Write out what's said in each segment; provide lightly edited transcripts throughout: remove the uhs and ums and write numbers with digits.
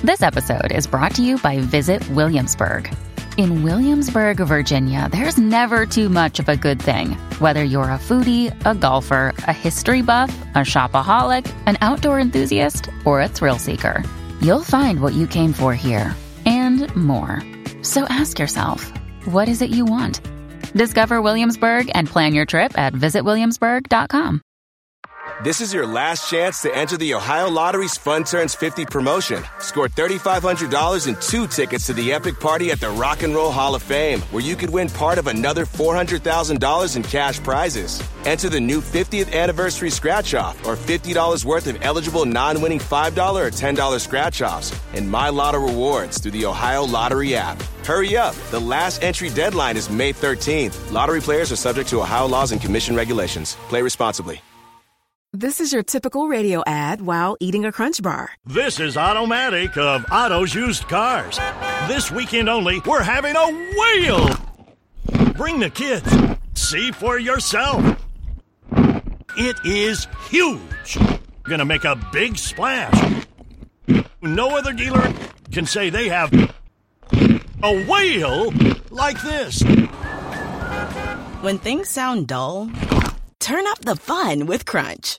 This episode is brought to you by Visit Williamsburg. In Williamsburg, Virginia, there's never too much of a good thing. Whether you're a foodie, a golfer, a history buff, a shopaholic, an outdoor enthusiast, or a thrill seeker, you'll find what you came for here and more. So ask yourself, what is it you want? Discover Williamsburg and plan your trip at visitwilliamsburg.com. This is your last chance to enter the Ohio Lottery's Fun Turns 50 promotion. Score $3,500 and 2 tickets to the epic party at the Rock and Roll Hall of Fame, where you could win part of another $400,000 in cash prizes. Enter the new 50th anniversary scratch-off or $50 worth of eligible non-winning $5 or $10 scratch-offs and My Lotto rewards through the Ohio Lottery app. Hurry up. The last entry deadline is May 13th. Lottery players are subject to Ohio laws and commission regulations. Play responsibly. This is your typical radio ad while eating a Crunch Bar. This is Automatic of Otto's Used Cars. This weekend only, we're having a whale. Bring the kids. See for yourself. It is huge. Gonna make a big splash. No other dealer can say they have a whale like this. When things sound dull, turn up the fun with Crunch.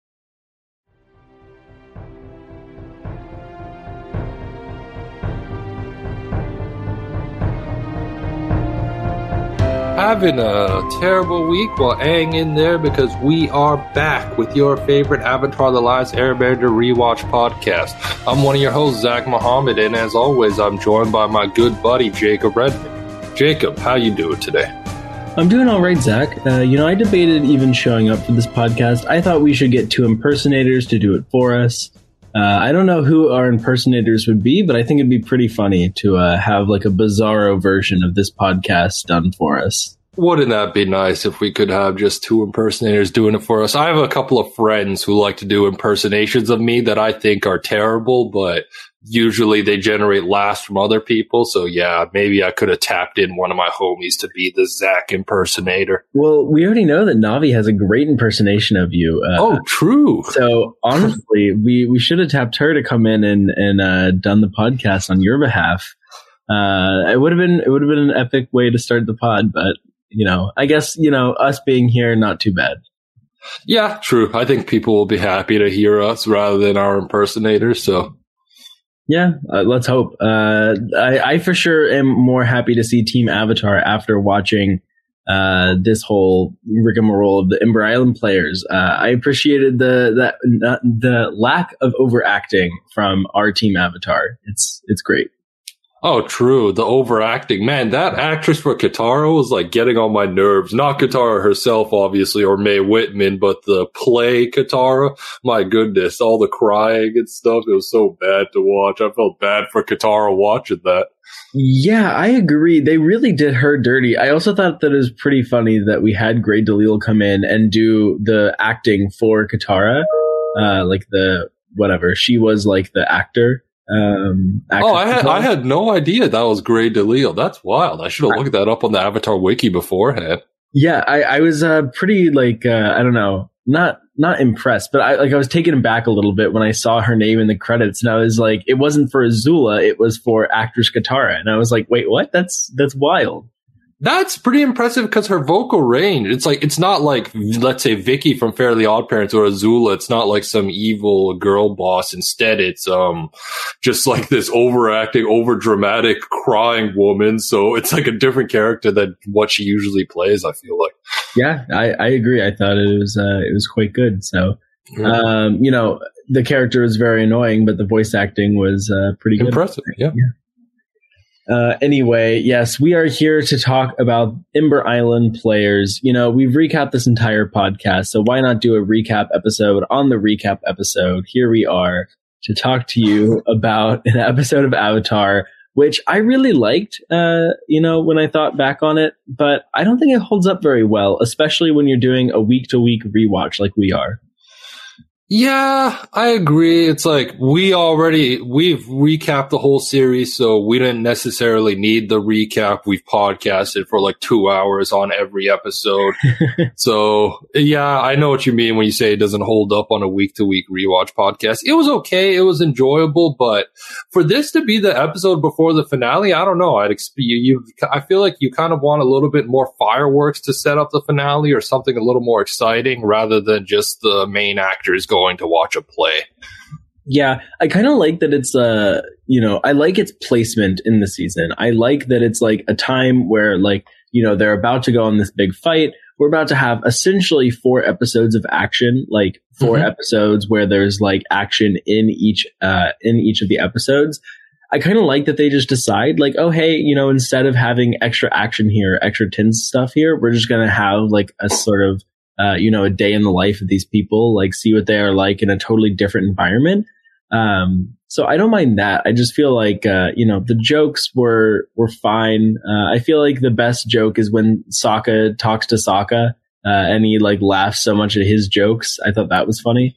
Having a terrible week? Well, hang in there because we are back with your favorite Avatar: The Last Airbender rewatch podcast. I'm one of your hosts, Zach Muhammad, and as always, I'm joined by my good buddy, Jacob Redman. Jacob, how you doing today? I'm doing all right, Zach. I debated even showing up for this podcast. I thought we should get 2 impersonators to do it for us. I don't know who our impersonators would be, but I think it'd be pretty funny to have like a bizarro version of this podcast done for us. Wouldn't that be nice if we could have just 2 impersonators doing it for us? I have a couple of friends who like to do impersonations of me that I think are terrible, but usually they generate laughs from other people. So yeah, maybe I could have tapped in one of my homies to be the Zach impersonator. Well, we already know that Navi has a great impersonation of you. Oh, true. So honestly, we should have tapped her to come in and done the podcast on your behalf. It would have been an epic way to start the pod, but I guess, us being here, not too bad. Yeah, true. I think people will be happy to hear us rather than our impersonators. So yeah, let's hope. I for sure am more happy to see Team Avatar after watching this whole rigmarole of the Ember Island players. I appreciated the lack of overacting from our Team Avatar. It's great. Oh, true. The overacting. Man, that actress for Katara was like getting on my nerves. Not Katara herself, obviously, or Mae Whitman, but the play Katara. My goodness, all the crying and stuff. It was so bad to watch. I felt bad for Katara watching that. Yeah, I agree. They really did her dirty. I also thought that it was pretty funny that we had Grey DeLisle come in and do the acting for Katara. She was like the actor. I had no idea that was Grey DeLisle. That's wild. I should have looked that up on the Avatar wiki beforehand. Yeah, I was pretty I don't know, not impressed, but I was taken aback a little bit when I saw her name in the credits, and I was like, it wasn't for Azula, it was for actress Katara, and I was like, wait, what? That's wild. That's pretty impressive because her vocal range, it's not like, let's say, Vicky from Fairly OddParents or Azula. It's not like some evil girl boss. Instead, it's just like this overacting, overdramatic, crying woman. So it's like a different character than what she usually plays, I feel like. Yeah, I agree. I thought it was quite good. So, the character was very annoying, but the voice acting was pretty good. Impressive, yeah. Anyway, yes, we are here to talk about Ember Island players. We've recapped this entire podcast, so why not do a recap episode on the recap episode? Here we are to talk to you about an episode of Avatar, which I really liked, when I thought back on it, but I don't think it holds up very well, especially when you're doing a week-to-week rewatch like we are. Yeah, I agree. It's like we've recapped the whole series, so we didn't necessarily need the recap. We've podcasted for like 2 hours on every episode. So yeah, I know what you mean when you say it doesn't hold up on a week-to-week rewatch podcast. It was okay. It was enjoyable, but for this to be the episode before the finale, I don't know. I feel like you kind of want a little bit more fireworks to set up the finale or something a little more exciting rather than just the main actors going to watch a play. Yeah, I kind of like that it's I like its placement in the season. I like that it's like a time where like, they're about to go on this big fight. We're about to have essentially 4 episodes of action, like 4 episodes where there's like action in each of the episodes. I kind of like that they just decide like, oh, hey, instead of having extra action here, extra tense stuff here, we're just going to have like a sort of a day in the life of these people, like see what they are like in a totally different environment. So I don't mind that. I just feel like, the jokes were fine. I feel like the best joke is when Sokka talks to Sokka, and he like laughs so much at his jokes. I thought that was funny.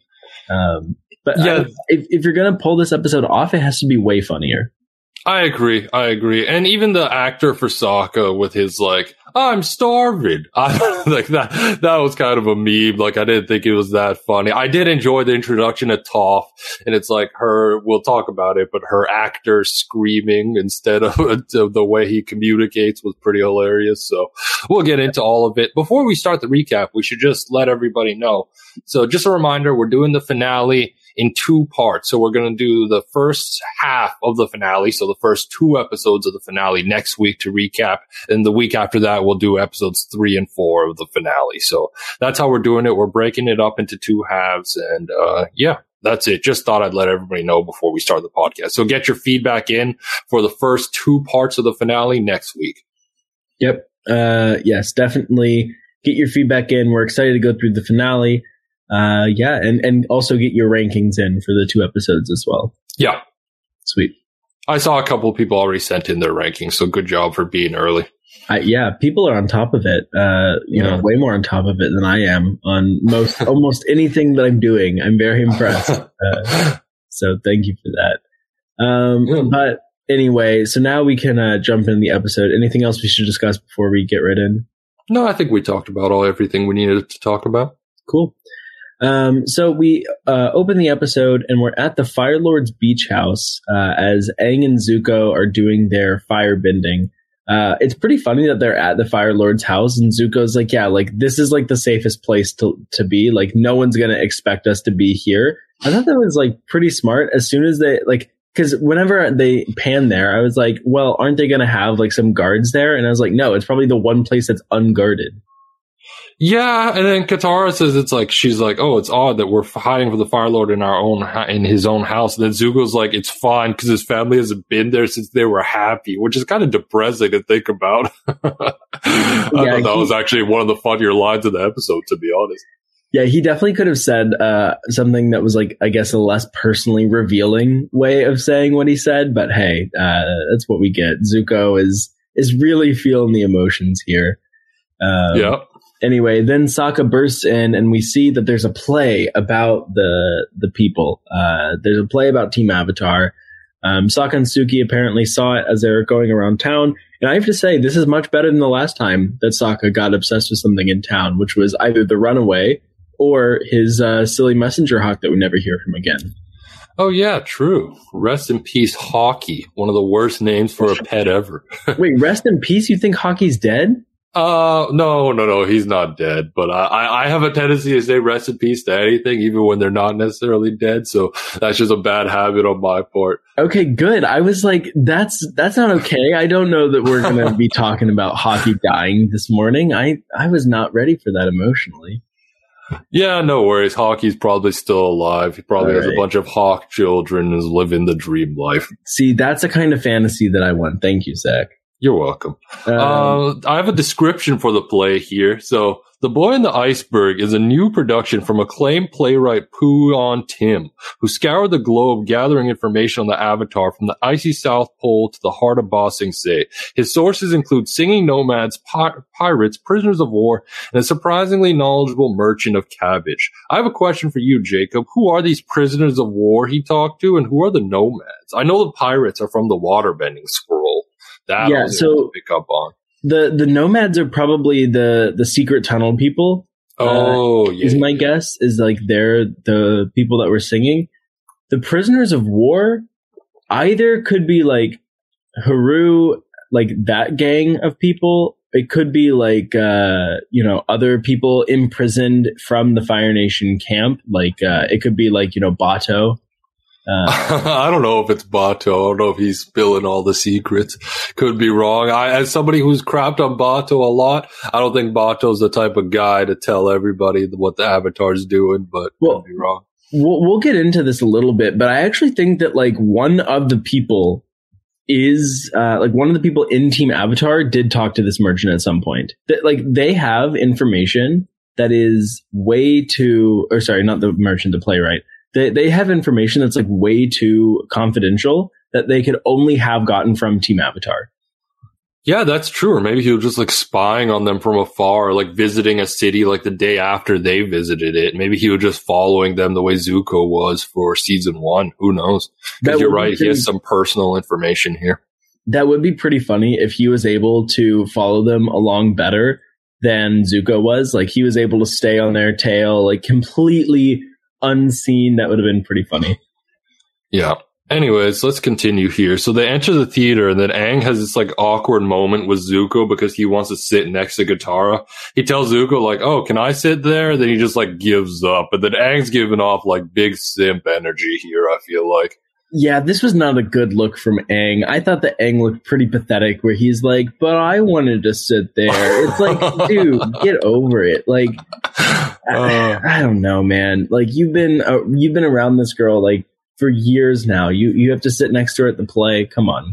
But yeah, if you're going to pull this episode off, it has to be way funnier. I agree. And even the actor for Sokka with his like, I'm starving. Like that was kind of a meme. Like I didn't think it was that funny. I did enjoy the introduction of Toph, and it's like we'll talk about it, but her actor screaming instead of the way he communicates was pretty hilarious. So we'll get into all of it. Before we start the recap, we should just let everybody know. So just a reminder, we're doing the finale in 2 parts. So we're going to do the first half of the finale. So the first 2 episodes of the finale next week to recap. And the week after that, we'll do episodes 3 and 4 of the finale. So that's how we're doing it. We're breaking it up into 2 halves. And, yeah, that's it. Just thought I'd let everybody know before we start the podcast. So get your feedback in for the first 2 parts of the finale next week. Yep. Yes, definitely get your feedback in. We're excited to go through the finale. And also get your rankings in for the 2 episodes as well. Yeah. Sweet. I saw a couple of people already sent in their rankings, so good job for being early. People are on top of it. Way more on top of it than I am on almost anything that I'm doing. I'm very impressed. So thank you for that. But anyway, so now we can jump into the episode. Anything else we should discuss before we get right in? No, I think we talked about everything we needed to talk about. Cool. So we open the episode and we're at the Fire Lord's beach house as Aang and Zuko are doing their fire bending. It's pretty funny that they're at the Fire Lord's house and Zuko's like, yeah, like this is like the safest place to be. Like no one's going to expect us to be here. I thought that was like pretty smart. As soon as they like, because whenever they pan there, I was like, well, aren't they going to have like some guards there? And I was like, no, it's probably the one place that's unguarded. Yeah, and then Katara says she's like, oh, it's odd that we're hiding from the Fire Lord in his own house. And then Zuko's like, it's fine because his family hasn't been there since they were happy, which is kind of depressing to think about. I thought that was actually one of the funnier lines of the episode, to be honest. Yeah, he definitely could have said something that was like, I guess, a less personally revealing way of saying what he said. But hey, that's what we get. Zuko is really feeling the emotions here. Yeah. Anyway, then Sokka bursts in and we see that there's a play about the people. There's a play about Team Avatar. Sokka and Suki apparently saw it as they were going around town. And I have to say, this is much better than the last time that Sokka got obsessed with something in town, which was either the runaway or his silly messenger hawk that we never hear from again. Oh, yeah, true. Rest in peace, Hawkeye. One of the worst names for a pet ever. Wait, rest in peace? You think Hawkeye's dead? No, he's not dead, but I have a tendency to say rest in peace to anything, even when they're not necessarily dead, so that's just a bad habit on my part. Okay, good. I was like, that's not okay. I don't know that we're going to be talking about Hawkeye dying this morning. I was not ready for that emotionally. Yeah, no worries. Hawkeye's probably still alive. He probably has a bunch of Hawk children and is living the dream life. See, that's the kind of fantasy that I want. Thank you, Zach. You're welcome. I have a description for the play here. So, The Boy and the Iceberg is a new production from acclaimed playwright Poo-on Tim, who scoured the globe gathering information on the Avatar from the icy South Pole to the heart of Ba Sing Se. His sources include singing nomads, pirates, prisoners of war, and a surprisingly knowledgeable merchant of cabbage. I have a question for you, Jacob. Who are these prisoners of war he talked to, and who are the nomads? I know the pirates are from the waterbending scroll. That I was able to pick up on. The nomads are probably the secret tunnel people. Is my guess is like they're the people that were singing. The prisoners of war either could be like Haru, like that gang of people. It could be like other people imprisoned from the Fire Nation camp. Like it could be like Bato. I don't know if it's Bato. I don't know if he's spilling all the secrets. Could be wrong. As somebody who's crapped on Bato a lot, I don't think Bato's the type of guy to tell everybody what the Avatar's doing, but could be wrong. We'll get into this a little bit, but I actually think that like one of the people is one of the people in Team Avatar did talk to this merchant at some point. That like they have information that is way too, or sorry, not the merchant, the playwright. They have information that's like way too confidential that they could only have gotten from Team Avatar. Yeah, that's true. Or maybe he was just like spying on them from afar, like visiting a city like the day after they visited it. Maybe he was just following them the way Zuko was for season 1. Who knows? Because you're right. He has some personal information here. That would be pretty funny if he was able to follow them along better than Zuko was. Like he was able to stay on their tail, like completely unseen. That would have been pretty funny. Yeah. Anyways, let's continue here. So they enter the theater, and then Aang has this like awkward moment with Zuko because he wants to sit next to Katara. He tells Zuko like, "Oh, can I sit there?" Then he just like gives up. But then Aang's giving off like big simp energy here, I feel like. Yeah, this was not a good look from Aang. I thought that Aang looked pretty pathetic where he's like, "But I wanted to sit there." It's like, dude, get over it. Like, I don't know, man. Like you've been around this girl like for years now. You have to sit next to her at the play. Come on.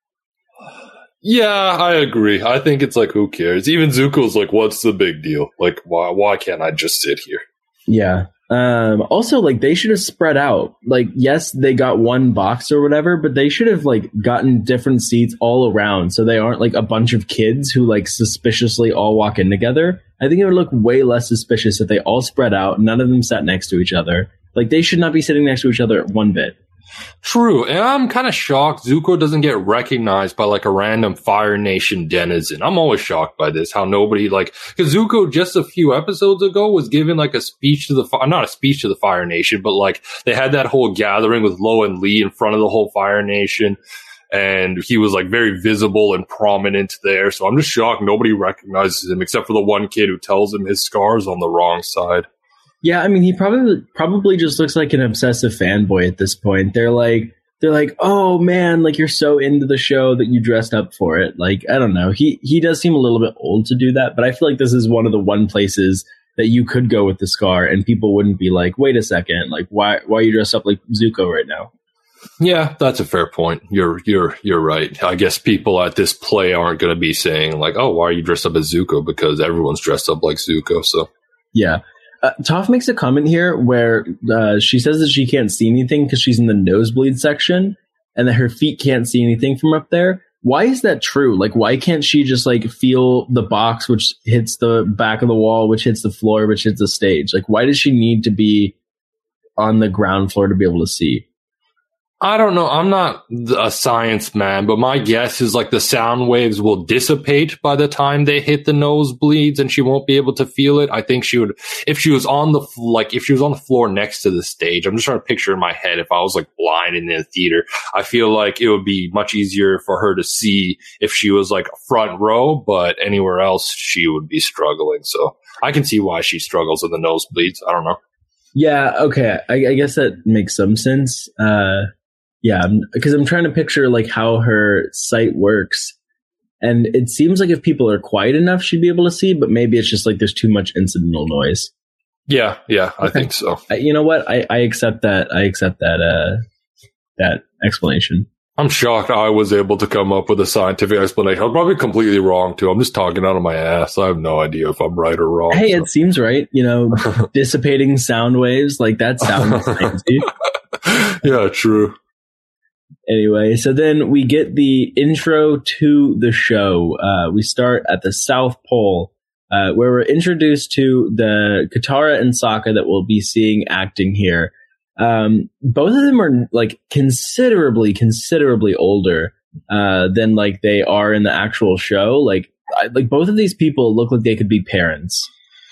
Yeah, I agree. I think it's like, who cares? Even Zuko's like, what's the big deal? Like, why can't I just sit here? Yeah. Also, like, they should have spread out. Like, yes, they got one box or whatever, but they should have, like, gotten different seats all around so they aren't, like, a bunch of kids who, like, suspiciously all walk in together. I think it would look way less suspicious if they all spread out, none of them sat next to each other. Like, they should not be sitting next to each other one bit. True, and I'm kind of shocked Zuko doesn't get recognized by like a random Fire Nation denizen. I'm always shocked by this, how nobody because Zuko just a few episodes ago was given like a speech to not a speech to the Fire Nation, but like they had that whole gathering with Lo and Lee in front of the whole Fire Nation, and he was like very visible and prominent there. So I'm just shocked nobody recognizes him except for the one kid who tells him his scar's on the wrong side. Yeah, I mean, he probably just looks like an obsessive fanboy at this point. They're like, oh man, like you're so into the show that you dressed up for it. Like, I don't know. He does seem a little bit old to do that, but I feel like this is one of the one places that you could go with the scar and people wouldn't be like, wait a second, like why are you dressed up like Zuko right now? Yeah, that's a fair point. You're right. I guess people at this play aren't going to be saying like, oh, why are you dressed up as Zuko? Because everyone's dressed up like Zuko. So yeah. Toph makes a comment here where she says that she can't see anything because she's in the nosebleed section and that her feet can't see anything from up there. Why is that true? Like, why can't she just like feel the box which hits the back of the wall, which hits the floor, which hits the stage? Like, why does she need to be on the ground floor to be able to see? I don't know. I'm not a science man, but my guess is like the sound waves will dissipate by the time they hit the nosebleeds and she won't be able to feel it. I think she would, if she was on the floor next to the stage. I'm just trying to picture in my head if I was like blind in the theater. I feel like it would be much easier for her to see if she was like front row, but anywhere else she would be struggling. So I can see why she struggles in the nosebleeds. I don't know. Yeah. Okay. I guess that makes some sense. Yeah, because I'm trying to picture like how her sight works. And it seems like if people are quiet enough, she'd be able to see, but maybe it's just like there's too much incidental noise. Yeah, I think so. You know what? I accept that. I accept that explanation. I'm shocked I was able to come up with a scientific explanation. I'm probably completely wrong, too. I'm just talking out of my ass. I have no idea if I'm right or wrong. Hey, it seems right. Dissipating sound waves, like that sounds fancy. Yeah, true. Anyway, so then we get the intro to the show. We start at the South Pole, where we're introduced to the Katara and Sokka that we'll be seeing acting here. Both of them are like considerably older than like they are in the actual show. Like both of these people look like they could be parents.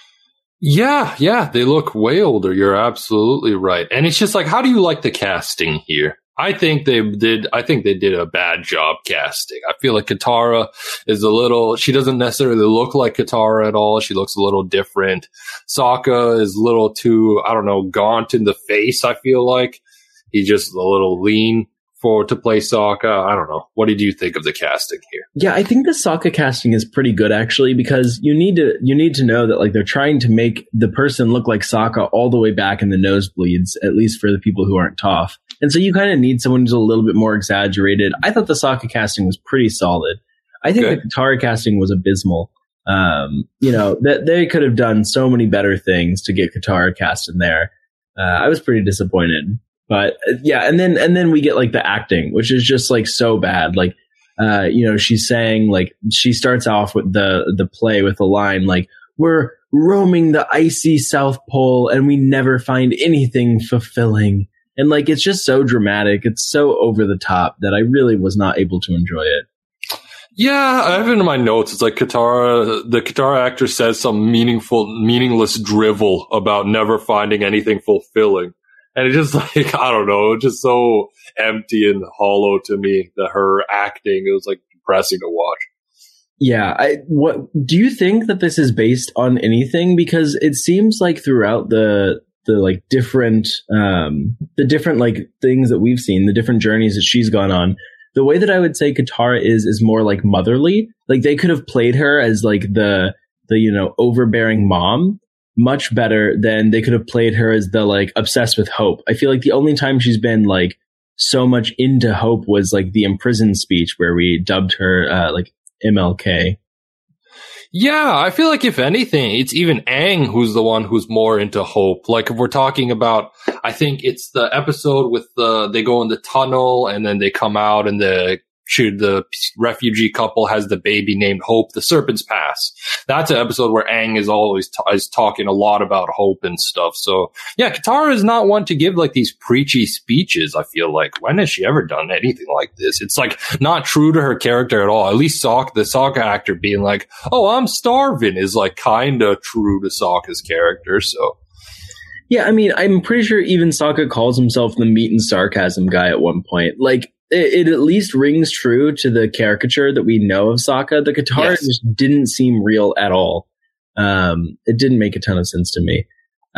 Yeah, they look way older. You're absolutely right. And it's just like, how do you like the casting here? I think they did a bad job casting. I feel like Katara is she doesn't necessarily look like Katara at all. She looks a little different. Sokka is a little too, I don't know, gaunt in the face, I feel like. He's just a little lean to play Sokka. I don't know. What did you think of the casting here? Yeah, I think the Sokka casting is pretty good actually, because you need to know that like they're trying to make the person look like Sokka all the way back in the nosebleeds, at least for the people who aren't Toph. And so you kind of need someone who's a little bit more exaggerated. I thought the Sokka casting was pretty solid. I think the Katara casting was abysmal. That they could have done so many better things to get Katara cast in there. I was pretty disappointed. But yeah, and then we get like the acting, which is just like so bad. Like, she's saying like, she starts off with the play with the line like, we're roaming the icy South Pole and we never find anything fulfilling. And like, it's just so dramatic. It's so over the top that I really was not able to enjoy it. Yeah, I have it in my notes. It's like the Katara actor says some meaningless drivel about never finding anything fulfilling. And it's just like, I don't know, just so empty and hollow to me that her acting, it was like depressing to watch. Yeah. What do you think that this is based on anything? Because it seems like throughout the different like things that we've seen, the different journeys that she's gone on, the way that I would say Katara is more like motherly. Like they could have played her as like the overbearing mom much better than they could have played her as the like obsessed with Hope. I feel like the only time she's been like so much into Hope was like the imprisoned speech where we dubbed her like MLK. Yeah, I feel like if anything, it's even Aang who's the one who's more into Hope. Like if we're talking about, I think it's the episode with they go in the tunnel and then they come out and the refugee couple has the baby named Hope, the Serpent's Pass. That's an episode where Aang is always is talking a lot about Hope and stuff. So yeah, Katara is not one to give like these preachy speeches. I feel like when has she ever done anything like this? It's like not true to her character at all. At least the Sokka actor being like, "Oh, I'm starving," is like kind of true to Sokka's character. So. Yeah, I mean, I'm pretty sure even Sokka calls himself the meat and sarcasm guy at one point. Like, it at least rings true to the caricature that we know of Sokka. The Katara just didn't seem real at all. It didn't make a ton of sense to me.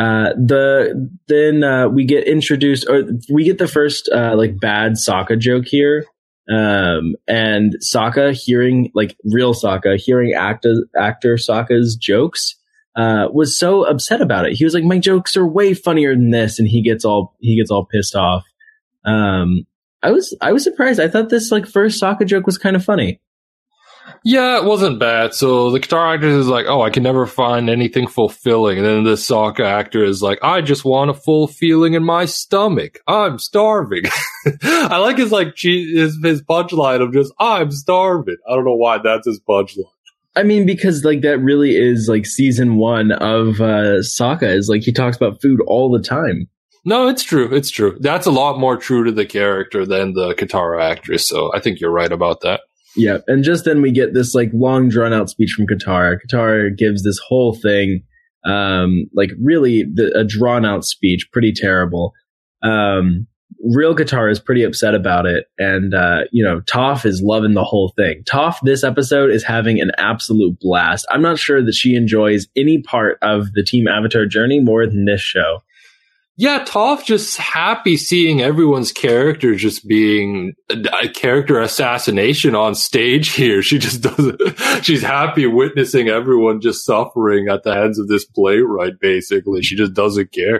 We get introduced, or we get the first like bad Sokka joke here. And Sokka hearing, like real Sokka, hearing actor Sokka's jokes, was so upset about it. He was like, "My jokes are way funnier than this," and he gets all pissed off. I was surprised. I thought this like first Sokka joke was kind of funny. Yeah, it wasn't bad. So the Katara actor is like, "Oh, I can never find anything fulfilling," and then the Sokka actor is like, "I just want a full feeling in my stomach. I'm starving." I like his punchline of just, "I'm starving." I don't know why that's his punchline. I mean, because like that really is like season 1 of Sokka, is like he talks about food all the time. No, it's true. It's true. That's a lot more true to the character than the Katara actress. So I think you're right about that. Yeah. And just then we get this like long drawn out speech from Katara. Katara gives this whole thing, like really a drawn out speech, pretty terrible. Real Katara is pretty upset about it. And, Toph is loving the whole thing. Toph this episode is having an absolute blast. I'm not sure that she enjoys any part of the Team Avatar journey more than this show. Yeah, Toph just happy seeing everyone's character just being a character assassination on stage here. She just doesn't, she's happy witnessing everyone just suffering at the hands of this playwright, basically. She just doesn't care.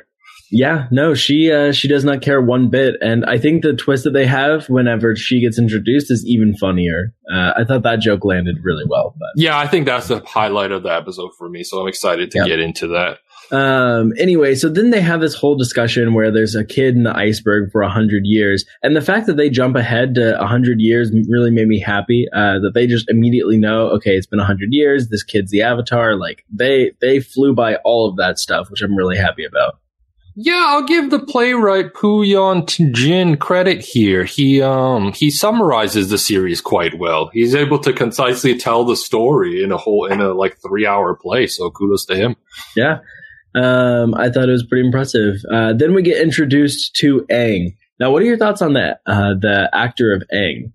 Yeah, no, she does not care one bit, and I think the twist that they have whenever she gets introduced is even funnier. I thought that joke landed really well. But. Yeah, I think that's the highlight of the episode for me, so I'm excited to get into that. Anyway, so then they have this whole discussion where there's a kid in the iceberg for 100 years, and the fact that they jump ahead to 100 years really made me happy. That they just immediately know, okay, it's been 100 years. This kid's the Avatar. Like they flew by all of that stuff, which I'm really happy about. Yeah, I'll give the playwright Pooyon Jin credit here. He summarizes the series quite well. He's able to concisely tell the story in a 3-hour play. So kudos to him. Yeah. I thought it was pretty impressive. Then we get introduced to Aang. Now, what are your thoughts on that? The actor of Aang.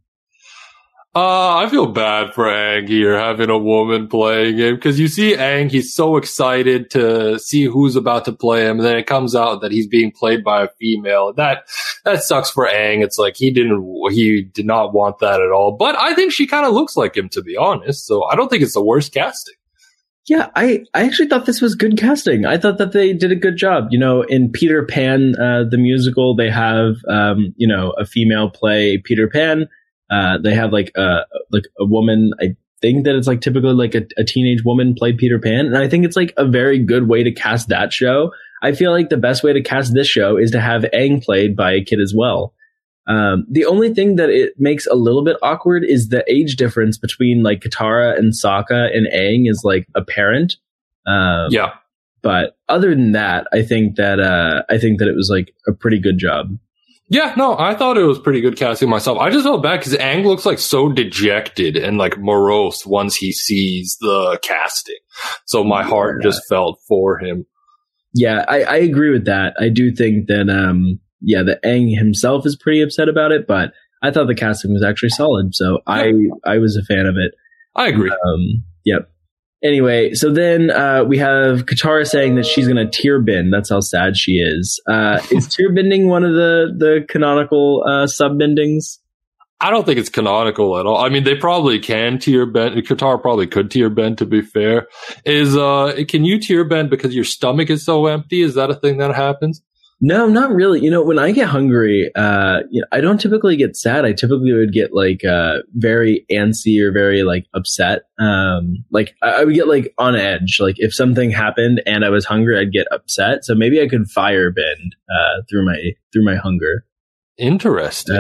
I feel bad for Aang here, having a woman playing him, because you see Aang, he's so excited to see who's about to play him, and then it comes out that he's being played by a female. That sucks for Aang. It's like he did not want that at all. But I think she kind of looks like him, to be honest. So I don't think it's the worst casting. Yeah, I actually thought this was good casting. I thought that they did a good job. You know, in Peter Pan, the musical, they have, a female play Peter Pan. They have like a woman. I think that it's like typically like a teenage woman play Peter Pan. And I think it's like a very good way to cast that show. I feel like the best way to cast this show is to have Aang played by a kid as well. The only thing that it makes a little bit awkward is the age difference between like Katara and Sokka and Aang is like apparent. Yeah. But other than that, I think that it was like a pretty good job. Yeah, no, I thought it was pretty good casting myself. I just felt bad because Aang looks like so dejected and like morose once he sees the casting. So my heart just felt for him. Yeah, I agree with that. I do think that, that Aang himself is pretty upset about it, but I thought the casting was actually solid. So I was a fan of it. I agree. Yep. Anyway, so then we have Katara saying that she's going to tear bend. That's how sad she is. Is tear bending one of the canonical sub-bendings? I don't think it's canonical at all. I mean, they probably can tear bend. Katara probably could tear bend, to be fair. Can you tear bend because your stomach is so empty? Is that a thing that happens? No, not really. You know, when I get hungry, I don't typically get sad. I typically would get like very antsy or very like upset. Like I would get like on edge. Like if something happened and I was hungry, I'd get upset. So maybe I could fire bend through my hunger. Interesting.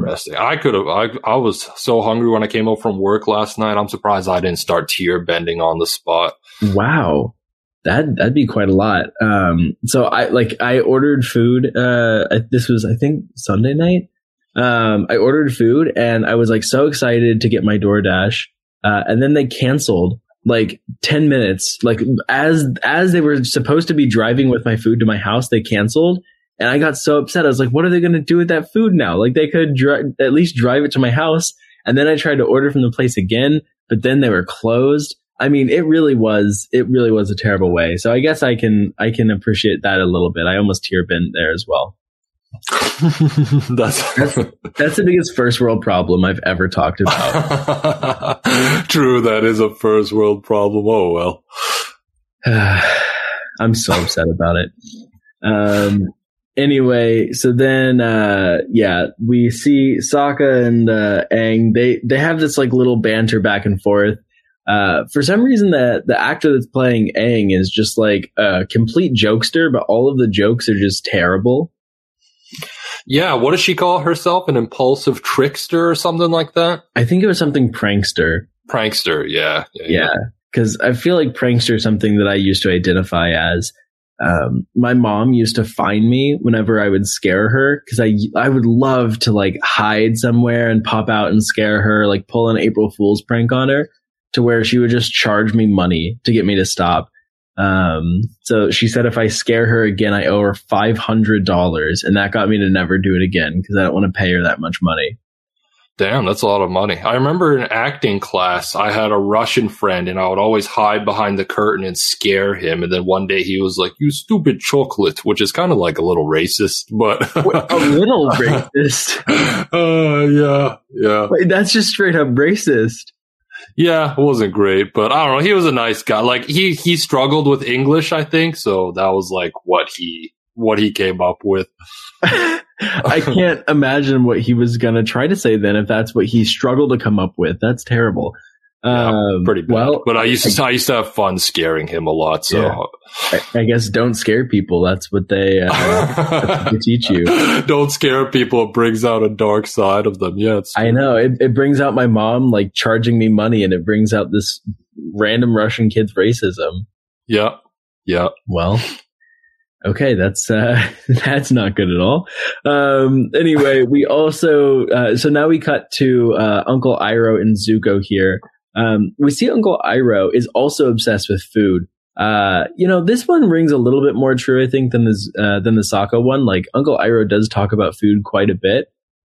I was so hungry when I came home from work last night. I'm surprised I didn't start tear bending on the spot. Wow. That'd be quite a lot. So I ordered food. This was, I think, Sunday night. I ordered food and I was like so excited to get my DoorDash. And then they canceled like 10 minutes. Like as they were supposed to be driving with my food to my house, they canceled. And I got so upset. I was like, what are they going to do with that food now? Like they could at least drive it to my house. And then I tried to order from the place again, but then they were closed. I mean, it really was a terrible way. So I guess I can appreciate that a little bit. I almost tear bent there as well. That's the biggest first world problem I've ever talked about. True, that is a first world problem. Oh well. I'm so upset about it. Anyway, so then we see Sokka and Aang. They have this like little banter back and forth. For some reason, the actor that's playing Aang is just like a complete jokester, but all of the jokes are just terrible. Yeah, what does she call herself? An impulsive trickster or something like that? I think it was something prankster. Prankster, yeah. Yeah, because I feel like prankster is something that I used to identify as. My mom used to find me whenever I would scare her because I would love to like hide somewhere and pop out and scare her, like pull an April Fool's prank on her. To where she would just charge me money to get me to stop. So she said if I scare her again, I owe her $500, and that got me to never do it again because I don't want to pay her that much money. Damn, that's a lot of money. I remember in acting class, I had a Russian friend, and I would always hide behind the curtain and scare him. And then one day he was like, "You stupid chocolate," which is kind of like a little racist, but a little racist. Yeah. Wait, that's just straight up racist. Yeah, it wasn't great, but I don't know. He was a nice guy. Like he struggled with English, I think. So that was like what he what he came up with. I can't imagine what he was going to try to say then if that's what he struggled to come up with. That's terrible. Pretty bad. Well, but I used to have fun scaring him a lot. So I guess don't scare people. That's what they teach you. Don't scare people. It brings out a dark side of them. Yeah, I know. It brings out my mom like charging me money, and it brings out this random Russian kid's racism. Yeah. Well, okay, that's not good at all. Anyway, we also so now we cut to Uncle Iroh and Zuko here. We see Uncle Iroh is also obsessed with food. This one rings a little bit more true, I think, than the Sokka one. Like, Uncle Iroh does talk about food quite a bit.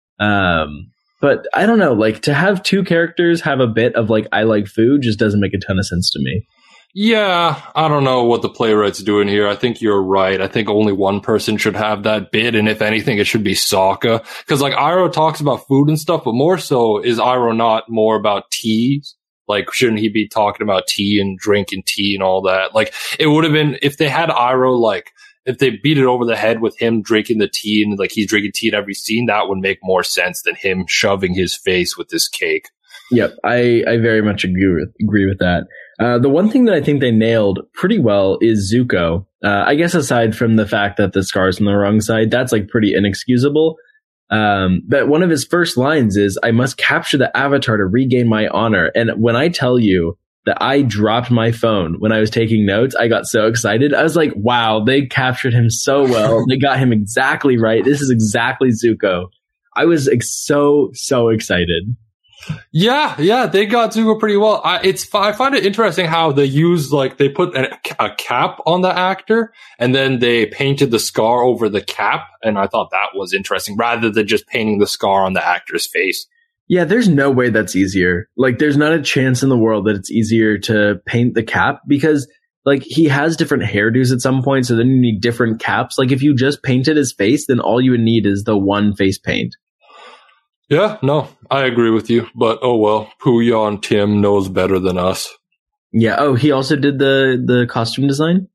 But I don't know, like, to have two characters have a bit of like, I like food just doesn't make a ton of sense to me. Yeah, I don't know what the playwright's doing here. I think you're right. I think only one person should have that bit, and if anything, it should be Sokka. Because, like, Iroh talks about food and stuff, but more so, is Iroh not more about teas? Like, shouldn't he be talking about tea and drinking tea and all that? Like, it would have been, if they had Iroh, like, if they beat it over the head with him drinking the tea and, like, he's drinking tea in every scene, that would make more sense than him shoving his face with this cake. Yep, I very much agree with that. The one thing that I think they nailed pretty well is Zuko. I guess aside from the fact that the scar's on the wrong side, that's, like, pretty inexcusable. But one of his first lines is, I must capture the Avatar to regain my honor. And when I tell you that I dropped my phone when I was taking notes, I got so excited. I was like, wow, they captured him so well. They got him exactly right. This is exactly Zuko. I was so excited. Yeah, they got Zuko pretty well. I find it interesting how they use, like, they put a cap on the actor and then they painted the scar over the cap, and I thought that was interesting rather than just painting the scar on the actor's face. Yeah, there's no way that's easier. Like, there's not a chance in the world that it's easier to paint the cap because, like, he has different hairdos at some point, so then you need different caps. Like, if you just painted his face, then all you would need is the one face paint. Yeah, no, I agree with you, but oh well, Puyon Tim knows better than us. Yeah, oh, he also did the costume design?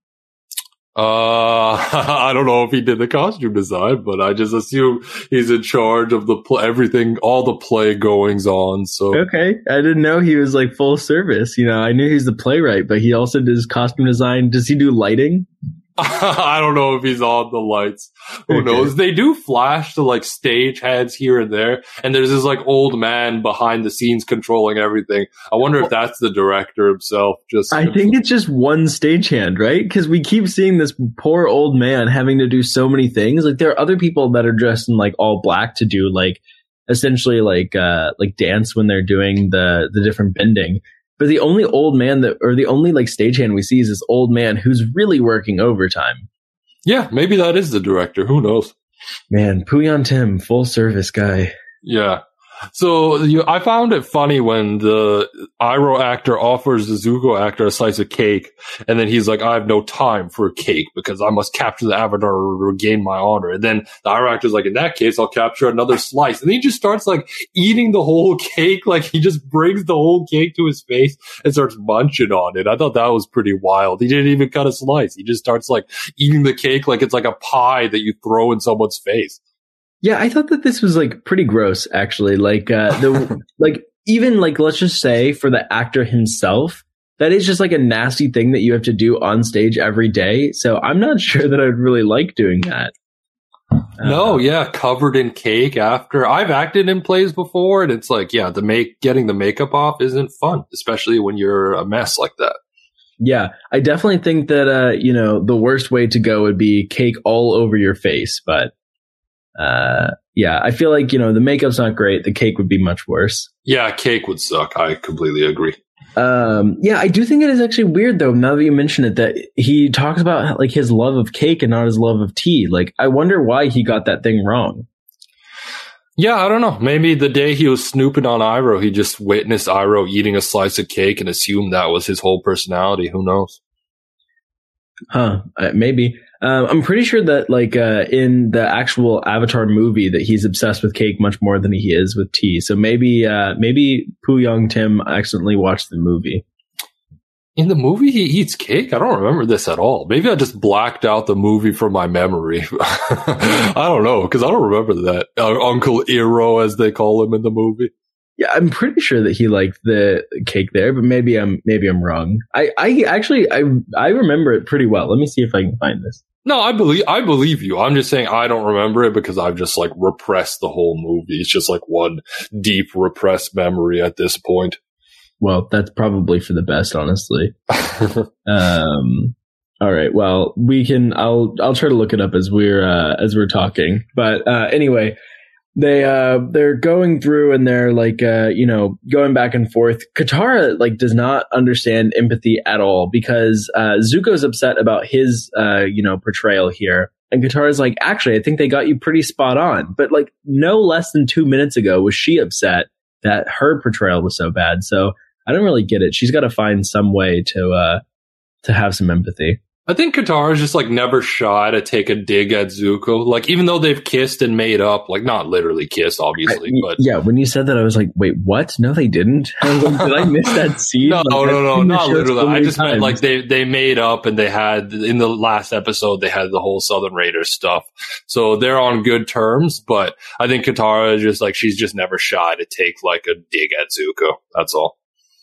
I don't know if he did the costume design, but I just assume he's in charge of everything, all the play goings on, so. Okay, I didn't know he was, like, full service, I knew he's the playwright, but he also did his costume design. Does he do lighting? I don't know if he's on the lights. Who knows? They do flash to, like, stage heads here and there, and there's this, like, old man behind the scenes controlling everything. I wonder if that's the director himself. I think it's just one stagehand, right? Because we keep seeing this poor old man having to do so many things. Like, there are other people that are dressed in, like, all black to do, like, essentially, like dance when they're doing the different bending. But the only old man the only, like, stagehand we see is this old man who's really working overtime. Yeah, maybe that is the director. Who knows? Man, Puyon Tim, full service guy. Yeah. So I found it funny when the Iroh actor offers the Zuko actor a slice of cake, and then he's like, I have no time for a cake because I must capture the Avatar to regain my honor. And then the Iroh actor's like, in that case, I'll capture another slice. And then he just starts, like, eating the whole cake. Like, he just brings the whole cake to his face and starts munching on it. I thought that was pretty wild. He didn't even cut a slice. He just starts, like, eating the cake like it's like a pie that you throw in someone's face. Yeah, I thought that this was, like, pretty gross, actually. Like, even, like, let's just say for the actor himself, that is just, like, a nasty thing that you have to do on stage every day. So I'm not sure that I'd really like doing that. No, yeah, covered in cake after. I've acted in plays before, and it's like, yeah, getting the makeup off isn't fun, especially when you're a mess like that. Yeah, I definitely think that, the worst way to go would be cake all over your face, but... yeah, I feel like, the makeup's not great. The cake would be much worse. Yeah, cake would suck. I completely agree. Yeah, I do think it is actually weird, though, now that you mention it, that he talks about, like, his love of cake and not his love of tea. Like, I wonder why he got that thing wrong. Yeah, I don't know. Maybe the day he was snooping on Iroh, he just witnessed Iroh eating a slice of cake and assumed that was his whole personality. Who knows? Huh, maybe. I'm pretty sure that, like, in the actual Avatar movie, that he's obsessed with cake much more than he is with tea. So maybe Puyon Tim accidentally watched the movie. In the movie, he eats cake? I don't remember this at all. Maybe I just blacked out the movie from my memory. I don't know, because I don't remember that. Uncle Iroh, as they call him in the movie. Yeah, I'm pretty sure that he liked the cake there, but maybe I'm wrong. I remember it pretty well. Let me see if I can find this. No, I believe you. I'm just saying I don't remember it because I've just like repressed the whole movie. It's just like one deep repressed memory at this point. Well, that's probably for the best, honestly. All right. Well, I'll try to look it up as we're talking. But anyway, they're going through and they're like going back and forth. Katara like does not understand empathy at all because Zuko's upset about his portrayal here. And Katara's like, actually, I think they got you pretty spot on. But like no less than 2 minutes ago was she upset that her portrayal was so bad. So I don't really get it. She's got to find some way to have some empathy. I think Katara's just like never shy to take a dig at Zuko. Like even though they've kissed and made up, like not literally kissed, obviously. But yeah, when you said that, I was like, wait, what? No, they didn't. I was like, did I miss that scene? No, not literally. So I just times. meant like they made up and they had in the last episode they had the whole Southern Raiders stuff. So they're on good terms. But I think Katara is just like she's just never shy to take like a dig at Zuko. That's all.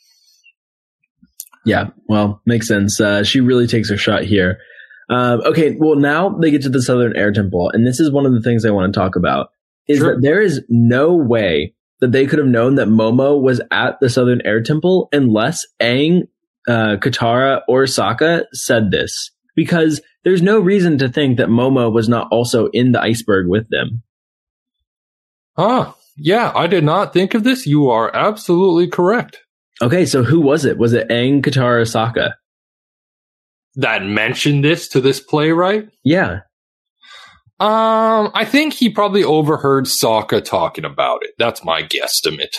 Yeah, well, makes sense. She really takes her shot here. Okay, well, now they get to the Southern Air Temple, and this is one of the things I want to talk about, is that there is no way that they could have known that Momo was at the Southern Air Temple unless Aang, Katara, or Sokka said this. Because there's no reason to think that Momo was not also in the iceberg with them. Yeah, I did not think of this. You are absolutely correct. Okay, so who was it? Was it Aang, Katara, or Sokka? That mentioned this to this playwright? Yeah. I think he probably overheard Sokka talking about it. That's my guesstimate.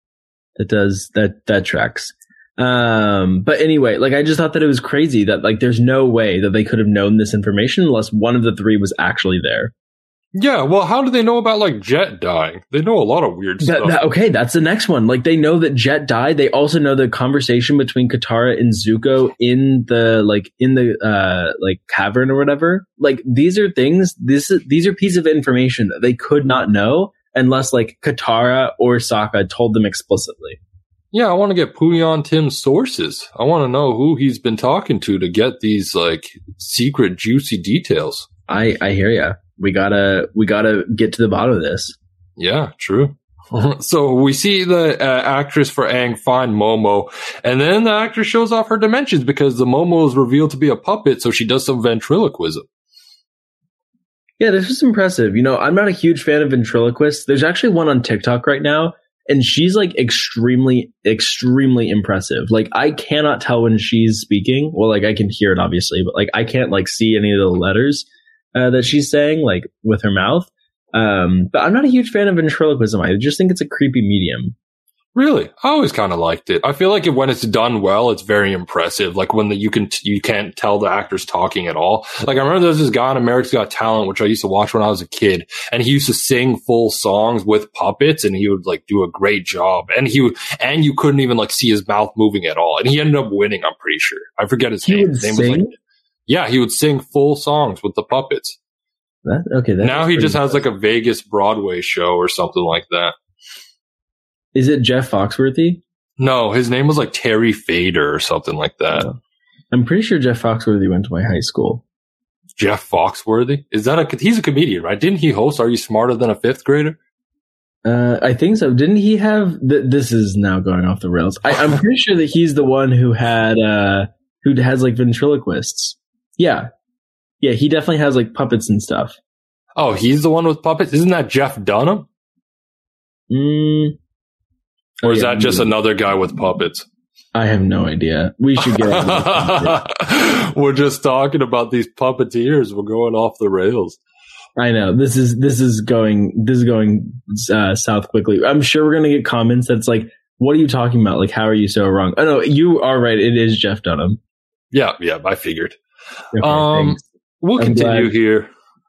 That tracks. But anyway, like I just thought that it was crazy that like there's no way that they could have known this information unless one of the three was actually there. Yeah, well, how do they know about like Jet dying? They know a lot of weird stuff. Okay, that's the next one. Like they know that Jet died. They also know the conversation between Katara and Zuko in the cavern or whatever. Like these are things. These are pieces of information that they could not know unless like Katara or Sokka told them explicitly. Yeah, I want to get Puyon Tim's sources. I want to know who he's been talking to get these like secret juicy details. I hear ya. We gotta get to the bottom of this. Yeah, true. So we see the actress for Aang find Momo, and then the actress shows off her dimensions because the Momo is revealed to be a puppet, so she does some ventriloquism. Yeah, this was impressive. You know, I'm not a huge fan of ventriloquists. There's actually one on TikTok right now, and she's like extremely, extremely impressive. Like I cannot tell when she's speaking. Well, like I can hear it obviously, but like I can't like see any of the letters that she's saying like with her mouth. But I'm not a huge fan of ventriloquism. I just think it's a creepy medium. Really? I always kind of liked it. I feel like when it's done well, it's very impressive. Like when you can't tell the actor's talking at all. Like I remember there was this guy on America's Got Talent, which I used to watch when I was a kid, and he used to sing full songs with puppets, and he would like do a great job. And you couldn't even like see his mouth moving at all. And he ended up winning, I'm pretty sure. I forget his name. His name was like, yeah, he would sing full songs with the puppets. Now he just has like a Vegas Broadway show or something like that. Is it Jeff Foxworthy? No, his name was like Terry Fader or something like that. I'm pretty sure Jeff Foxworthy went to my high school. Jeff Foxworthy? He's a comedian, right? Didn't he host Are You Smarter Than a Fifth Grader? I think so. Didn't he have... this is now going off the rails. I'm pretty sure that he's the one who has like ventriloquists. Yeah. Yeah, he definitely has like puppets and stuff. Oh, he's the one with puppets? Isn't that Jeff Dunham? Or is that just another guy with puppets? I have no idea. We should get We're just talking about these puppeteers. We're going off the rails. I know. This is going south quickly. I'm sure we're going to get comments that's like, what are you talking about? Like, how are you so wrong? Oh, no, you are right. It is Jeff Dunham. Yeah, I figured. Okay, we'll continue here.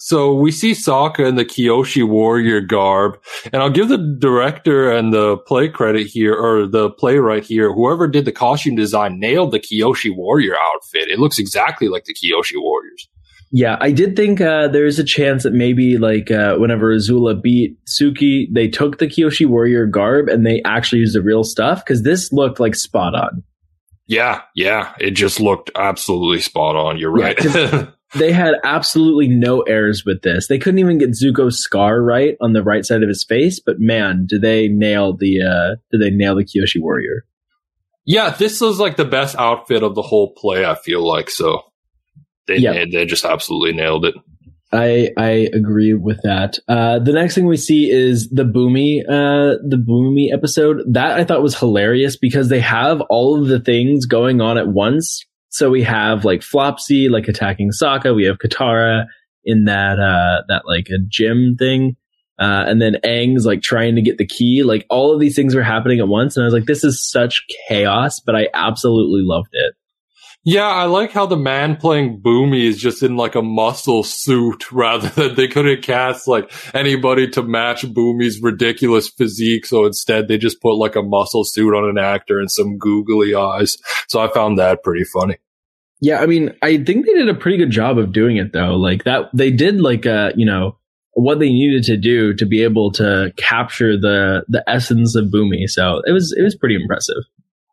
So we see Sokka in the Kyoshi warrior garb, and I'll give the director and the play credit here, or the playwright here. Whoever did the costume design nailed the Kyoshi warrior outfit. It looks exactly like the Kyoshi warriors. Yeah, I did think there's a chance that maybe whenever Azula beat Suki, they took the Kyoshi warrior garb and they actually used the real stuff, because this looked like spot on. Yeah, it just looked absolutely spot on. You're right. Yeah, they had absolutely no errors with this. They couldn't even get Zuko's scar right on the right side of his face, but man, did they nail the Kyoshi warrior. Yeah, this was like the best outfit of the whole play, I feel like. So they just absolutely nailed it. I agree with that. The next thing we see is the Boomy episode. That I thought was hilarious because they have all of the things going on at once. So we have like Flopsy like attacking Sokka. We have Katara in that like a gym thing. And then Aang's like trying to get the key. Like all of these things are happening at once. And I was like, this is such chaos, but I absolutely loved it. Yeah, I like how the man playing Boomy is just in like a muscle suit rather than they couldn't cast like anybody to match Boomy's ridiculous physique. So instead they just put like a muscle suit on an actor and some googly eyes. So I found that pretty funny. Yeah, I mean, I think they did a pretty good job of doing it though. Like that, they did like, what they needed to do to be able to capture the essence of Boomy. So it was pretty impressive.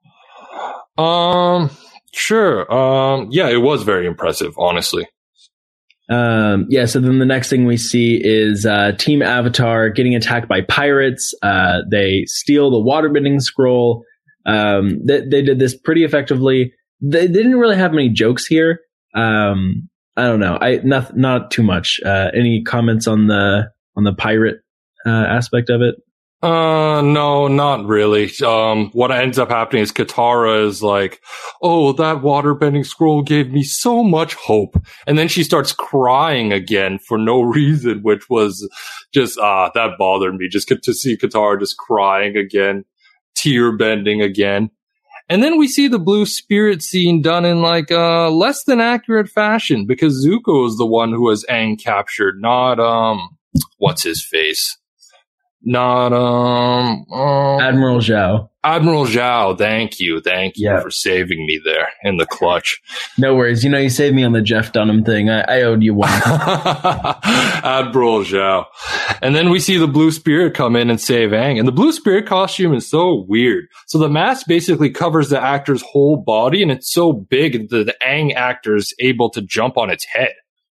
Sure. Yeah, it was very impressive, honestly. So then the next thing we see is Team Avatar getting attacked by pirates. They steal the waterbending scroll. They did this pretty effectively. They didn't really have many jokes here. I don't know. Not too much. Any comments on the pirate aspect of it? No, not really. What ends up happening is Katara is like, oh, that waterbending scroll gave me so much hope. And then she starts crying again for no reason, which was just, that bothered me. Just to see Katara just crying again, tear bending again. And then we see the blue spirit scene done in like, less than accurate fashion because Zuko is the one who has Aang captured, not, what's his face? Not Admiral Zhao. Admiral Zhao, thank you for saving me there in the clutch. No worries. You saved me on the Jeff Dunham thing. I owed you one. Admiral Zhao. And then we see the blue spirit come in and save Aang. And the blue spirit costume is so weird. So the mask basically covers the actor's whole body, and it's so big that the Aang actor is able to jump on its head.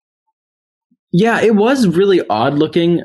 Yeah, it was really odd looking.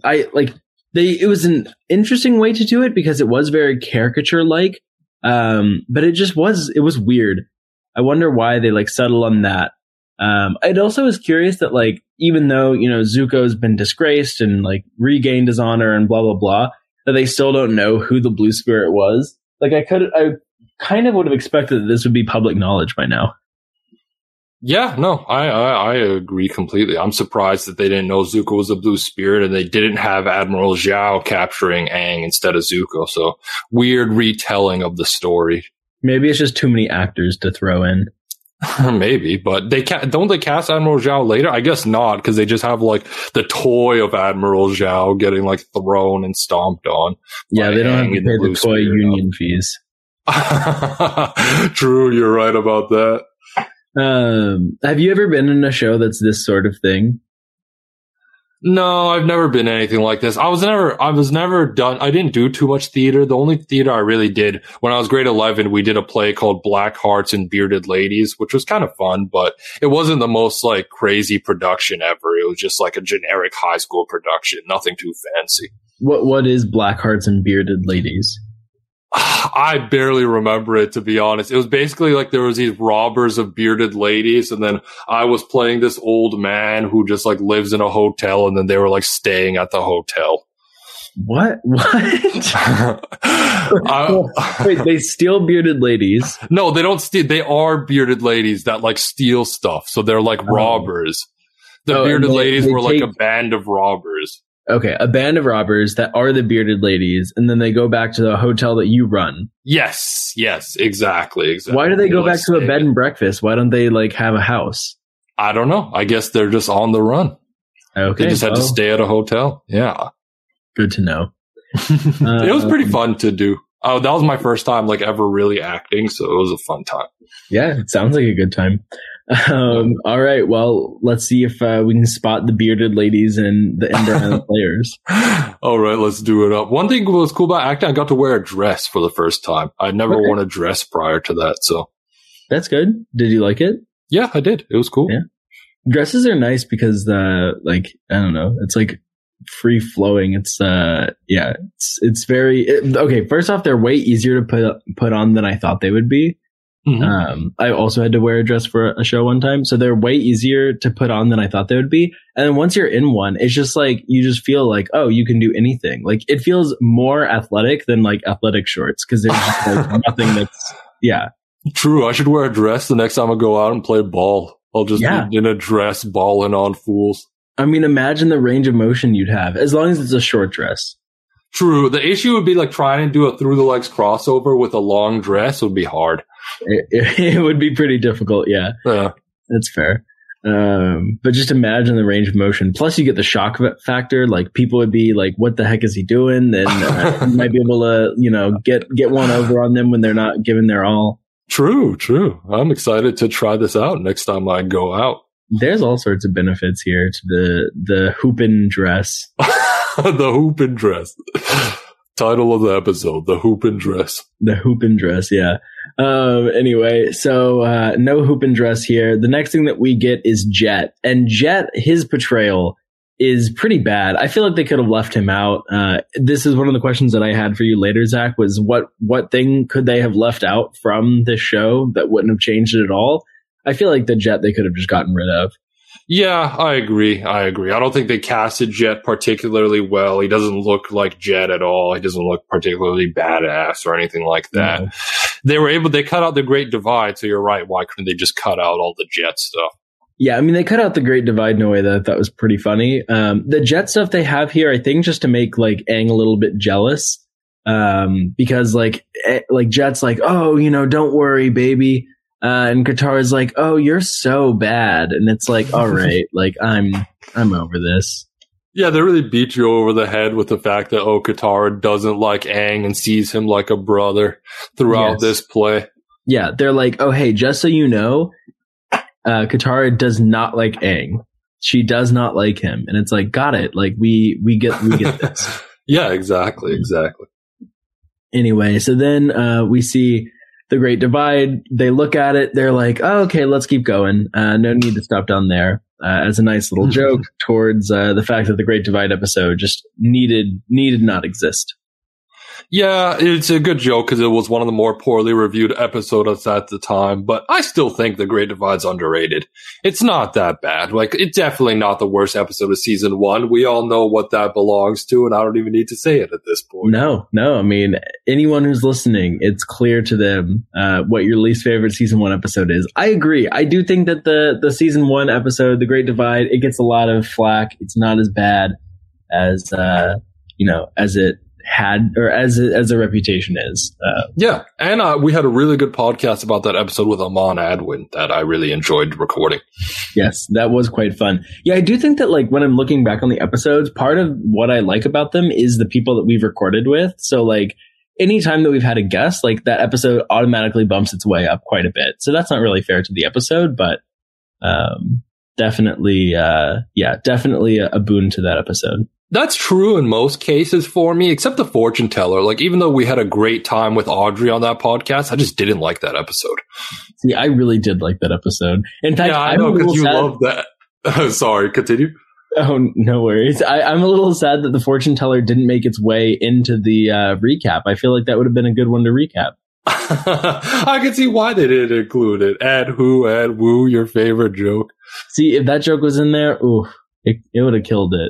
It was an interesting way to do it because it was very caricature-like, but it was weird. I wonder why they settle on that. I also was curious that even though, Zuko's been disgraced and regained his honor and blah, blah, blah, that they still don't know who the blue spirit was. I kind of would have expected that this would be public knowledge by now. Yeah, no, I agree completely. I'm surprised that they didn't know Zuko was a blue spirit and they didn't have Admiral Zhao capturing Aang instead of Zuko. So weird retelling of the story. Maybe it's just too many actors to throw in. Maybe, but don't they cast Admiral Zhao later? I guess not, because they just have the toy of Admiral Zhao getting thrown and stomped on. Yeah, they don't have to pay the toy union fees. True, you're right about that. Have you ever been in a show that's this sort of thing? No, I've never been anything like this. I was never done. I didn't do too much theater. The only theater I really did when I was grade 11, we did a play called Black Hearts and Bearded Ladies, which was kind of fun, but it wasn't the most crazy production ever. It was just a generic high school production. Nothing too fancy. What is Black Hearts and Bearded Ladies? I barely remember it, to be honest. It was basically there was these robbers of bearded ladies, and then I was playing this old man who just lives in a hotel, and then they were staying at the hotel. What? Wait, they steal bearded ladies? No, they don't steal. They are bearded ladies that steal stuff. So they're robbers. The bearded ladies were a band of robbers. Okay, a band of robbers that are the bearded ladies, and then they go back to the hotel that you run. Yes, exactly. Why do they go back to a bed and breakfast? Why don't they have a house? I don't know. I guess they're just on the run. Okay, They just had to stay at a hotel. Yeah. Good to know. It was pretty fun to do. Oh, that was my first time like ever really acting, so it was a fun time. Yeah, it sounds like a good time. All right, well, let's see if we can spot the bearded ladies and the Ember Island players. All right, let's do it up. One thing that was cool about acting, I got to wear a dress for the first time. I'd never worn a dress prior to that, so that's good. Did you like it? Yeah, I did. It was cool. Yeah. Dresses are nice because I don't know, it's like free flowing. It's it's very okay. First off, they're way easier to put on than I thought they would be. Mm-hmm. I also had to wear a dress for a show one time, so they're way easier to put on than I thought they would be. And then once you're in one, it's just like you just feel like, oh, you can do anything. Like it feels more athletic than like athletic shorts because there's just like nothing that's True. I should wear a dress the next time I go out and play ball. I'll just be in a dress balling on fools. I mean, imagine the range of motion you'd have as long as it's a short dress. True. The issue would be like trying to do a through the legs crossover with a long dress would be hard. It would be pretty difficult. Yeah. That's fair. But just imagine the range of motion. Plus you get the shock factor. Like people would be like, what the heck is he doing? Then you might be able to, get one over on them when they're not giving their all. True. I'm excited to try this out next time I go out. There's all sorts of benefits here to the hoopin' dress. The hoopin' dress. Title of the episode, the hoopin' dress. The hoopin' dress, yeah. Anyway, so no hoopin' dress here. The next thing that we get is Jet. And Jet, his portrayal is pretty bad. I feel like they could have left him out. This is one of the questions that I had for you later, Zach, was what thing could they have left out from this show that wouldn't have changed it at all? I feel like the Jet they could have just gotten rid of. Yeah, I agree. I don't think they casted Jet particularly well. He doesn't look like Jet at all. He doesn't look particularly badass or anything like that. No. They cut out the Great Divide, so you're right. Why couldn't they just cut out all the Jet stuff? Yeah, I mean, they cut out the Great Divide in a way that I thought was pretty funny. The Jet stuff they have here, I think just to make like Aang a little bit jealous. Because like Jet's like, oh, don't worry, baby. And Katara's like, oh, you're so bad. And it's like, all right, like I'm over this. Yeah, they really beat you over the head with the fact that, Katara doesn't like Aang and sees him like a brother throughout this play. Yeah, they're like, oh, hey, just so you know, Katara does not like Aang. She does not like him. And it's like, got it. Like we get this. Yeah, exactly. Anyway, so then we see the Great Divide. They look at it. They're like, oh, okay, let's keep going. No need to stop down there. As a nice little joke towards the fact that the Great Divide episode just needed not exist. Yeah, it's a good joke because it was one of the more poorly reviewed episodes at the time, but I still think The Great Divide's underrated. It's not that bad. Like, it's definitely not the worst episode of season 1. We all know what that belongs to, and I don't even need to say it at this point. No. I mean, anyone who's listening, it's clear to them what your least favorite season 1 episode is. I agree. I do think that the season 1 episode, The Great Divide, it gets a lot of flack. It's not as bad as, as it had, or as a reputation is. Yeah, and we had a really good podcast about that episode with Amon Adwin that I really enjoyed recording. Yes, that was quite fun. Yeah, I do think that like when I'm looking back on the episodes, part of what I like about them is the people that we've recorded with. So like anytime that we've had a guest, like that episode automatically bumps its way up quite a bit. So that's not really fair to the episode, but definitely a boon to that episode. That's true in most cases for me, except the fortune teller. Like, even though we had a great time with Audrey on that podcast, I just didn't like that episode. See, I really did like that episode. In fact, yeah, I know, because you love that. Sorry, continue. Oh, no worries. I'm a little sad that the fortune teller didn't make its way into the recap. I feel like that would have been a good one to recap. I can see why they didn't include it. Add woo, your favorite joke. See, if that joke was in there, ooh, it would have killed it.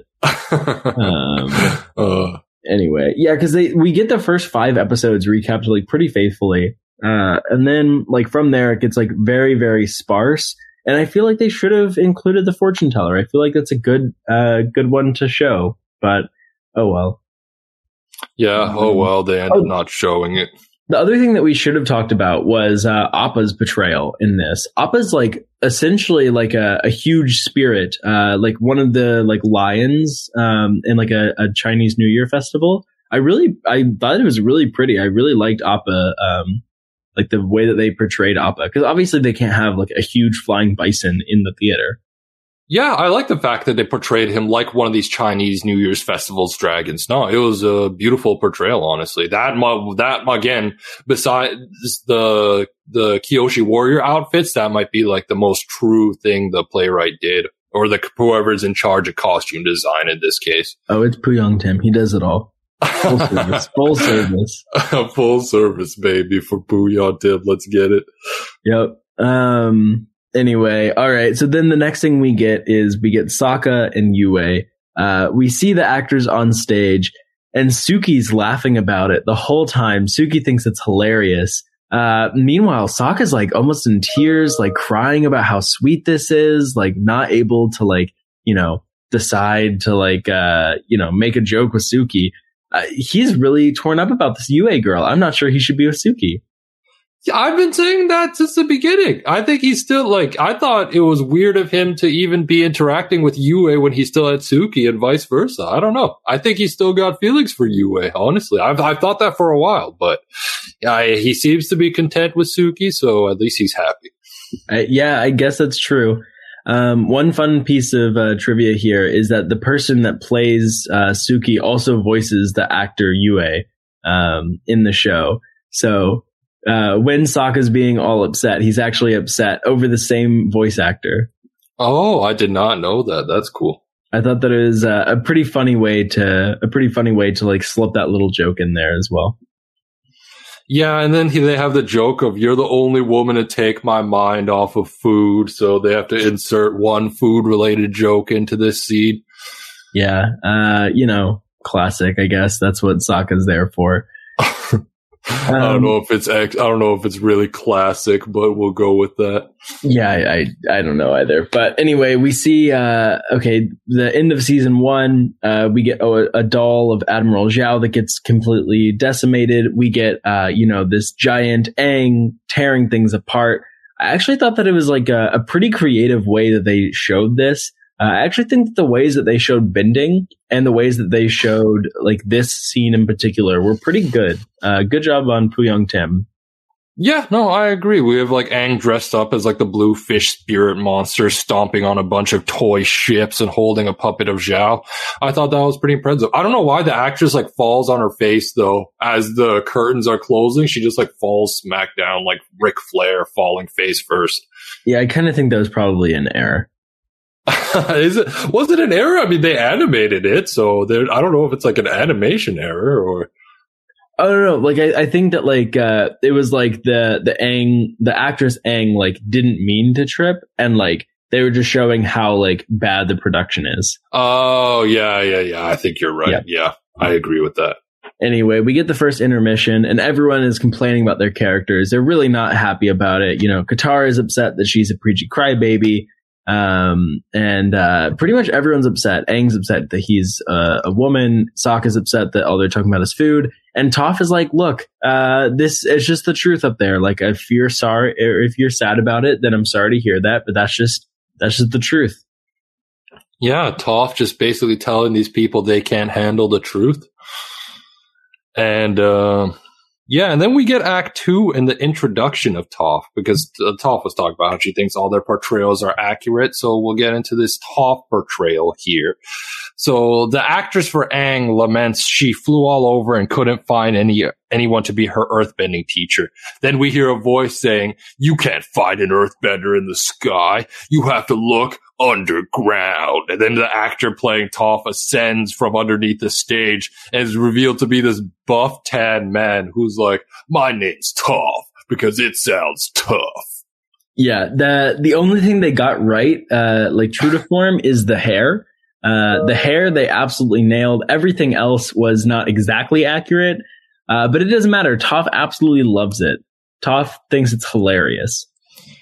Anyway, yeah, because we get the first 5 episodes recapped like pretty faithfully, and then like from there it gets like very, very sparse. And I feel like they should have included the fortune teller. I feel like that's a good one to show. But oh well. Yeah. Oh well. They ended up not showing it. The other thing that we should have talked about was Appa's portrayal in this. Appa's like essentially like a huge spirit, like one of the like lions in like a Chinese New Year festival. I thought it was really pretty. I really liked Appa, like the way that they portrayed Appa, because obviously they can't have like a huge flying bison in the theater. Yeah, I like the fact that they portrayed him like one of these Chinese New Year's festivals dragons. No, it was a beautiful portrayal, honestly. That again, besides the Kyoshi warrior outfits, that might be like the most true thing the playwright did, or whoever's in charge of costume design in this case. Oh, it's Poo-young Tim. He does it all. Full service. Full service. Full service, baby, for Poo-young Tim. Let's get it. Yep. Anyway, all right. So then the next thing we get Sokka and Yue. We see the actors on stage, and Suki's laughing about it the whole time. Suki thinks it's hilarious. Meanwhile, Sokka's like almost in tears, like crying about how sweet this is, like not able to like, decide to like, make a joke with Suki. He's really torn up about this Yue girl. I'm not sure he should be with Suki. I've been saying that since the beginning. I think he's still like, I thought it was weird of him to even be interacting with Yue when he still had Suki and vice versa. I don't know. I think he's still got feelings for Yue, honestly. I've thought that for a while, but he seems to be content with Suki, so at least he's happy. Yeah, I guess that's true. One fun piece of trivia here is that the person that plays Suki also voices the actor Yue in the show. So when Sokka's being all upset, he's actually upset over the same voice actor. Oh, I did not know that. That's cool. I thought that it was a pretty funny way to like slip that little joke in there as well. Yeah, and then they have the joke of, you're the only woman to take my mind off of food, so they have to insert one food-related joke into this scene. Yeah, classic, I guess. That's what Sokka's there for. I don't know if it's really classic, but we'll go with that. Yeah, I don't know either. But anyway, we see the end of season 1. We get a doll of Admiral Zhao that gets completely decimated. We get this giant Aang tearing things apart. I actually thought that it was like a pretty creative way that they showed this. I actually think that the ways that they showed bending and the ways that they showed like this scene in particular were pretty good. Good job on Poo-young Tim. Yeah, no, I agree. We have like Aang dressed up as like the blue fish spirit monster, stomping on a bunch of toy ships and holding a puppet of Zhao. I thought that was pretty impressive. I don't know why the actress like falls on her face though. As the curtains are closing, she just like falls smack down like Ric Flair falling face first. Yeah, I kind of think that was probably an error. Was it an error? I mean, they animated it, so I don't know if it's like an animation error or. I don't know. Like, I think that like it was like the actress Aang like didn't mean to trip, and like they were just showing how like bad the production is. Oh yeah. I think you're right. Yeah, I agree with that. Anyway, we get the first intermission, and everyone is complaining about their characters. They're really not happy about it. Katara is upset that she's a preachy crybaby. And pretty much everyone's upset. Aang's upset that he's a woman. Sokka's upset that all they're talking about is food. And Toph is like, look, this is just the truth up there. Like, if you're sorry, or if you're sad about it, then I'm sorry to hear that, but that's just the truth. Yeah, Toph just basically telling these people they can't handle the truth. And, and then we get Act 2 and the introduction of Toph, because Toph was talking about how she thinks all their portrayals are accurate. So we'll get into this Toph portrayal here. So the actress for Aang laments she flew all over and couldn't find anyone to be her earthbending teacher. Then we hear a voice saying, "You can't find an earthbender in the sky. You have to look underground." And then the actor playing Toph ascends from underneath the stage and is revealed to be this buff tan man who's like, "My name's Toph because it sounds tough." Yeah, the only thing they got right, like true to form, is the hair. The hair they absolutely nailed. Everything else was not exactly accurate, but it doesn't matter. Toph absolutely loves it. Toph thinks it's hilarious.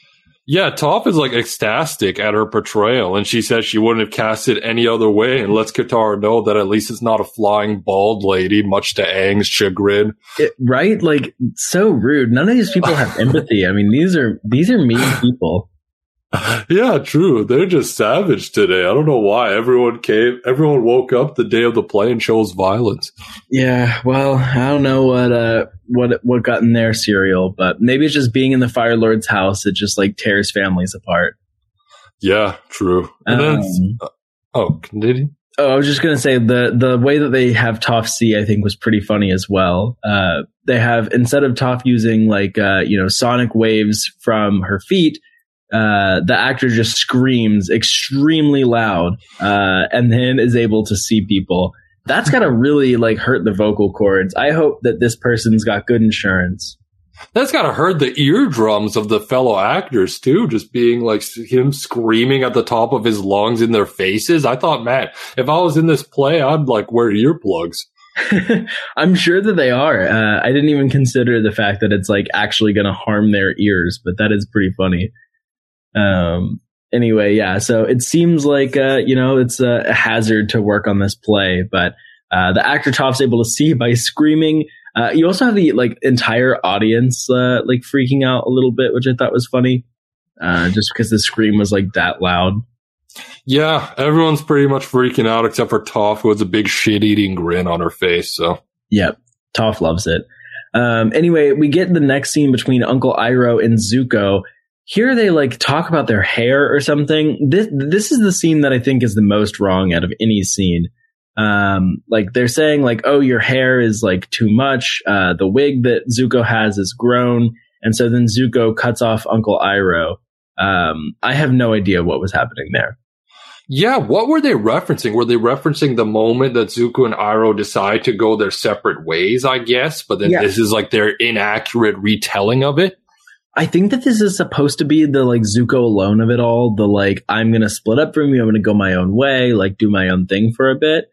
Yeah, Toph is like ecstatic at her portrayal, and she says she wouldn't have cast it any other way, and lets Katara know that at least it's not a flying bald lady, much to Aang's chagrin. Right? Like, so rude. None of these people have empathy. I mean, these are mean people. Yeah, true. They're just savage today. I don't know why. Everyone woke up the day of the play and chose violence. Yeah, well, I don't know what got in their cereal, but maybe it's just being in the Fire Lord's house. It just like tears families apart. Yeah, true. And then, continue. Oh, I was just gonna say the way that they have Toph see, I think, was pretty funny as well. They have, instead of Toph using like sonic waves from her feet, the actor just screams extremely loud, and then is able to see people. That's gotta really like hurt the vocal cords. I hope that this person's got good insurance. That's gotta hurt the eardrums of the fellow actors too, just being like him screaming at the top of his lungs in their faces. I thought, man, if I was in this play, I'd like wear earplugs. I'm sure that they are. I didn't even consider the fact that it's like actually gonna harm their ears, but that is pretty funny. Anyway, yeah, so it seems like, it's a hazard to work on this play, but the actor Toph's able to see by screaming. You also have the like entire audience like freaking out a little bit, which I thought was funny, just because the scream was like that loud. Yeah, everyone's pretty much freaking out except for Toph, who has a big shit-eating grin on her face. So, yep, Toph loves it. Anyway, we get the next scene between Uncle Iroh and Zuko. Here they like talk about their hair or something. This is the scene that I think is the most wrong out of any scene. Like they're saying like, oh, your hair is like too much. The wig that Zuko has is grown. And so then Zuko cuts off Uncle Iroh. I have no idea what was happening there. Yeah, what were they referencing? Were they referencing the moment that Zuko and Iroh decide to go their separate ways, I guess? But then This is like their inaccurate retelling of it? I think that this is supposed to be the like Zuko alone of it all. The like, I'm going to split up from you. I'm going to go my own way, like do my own thing for a bit.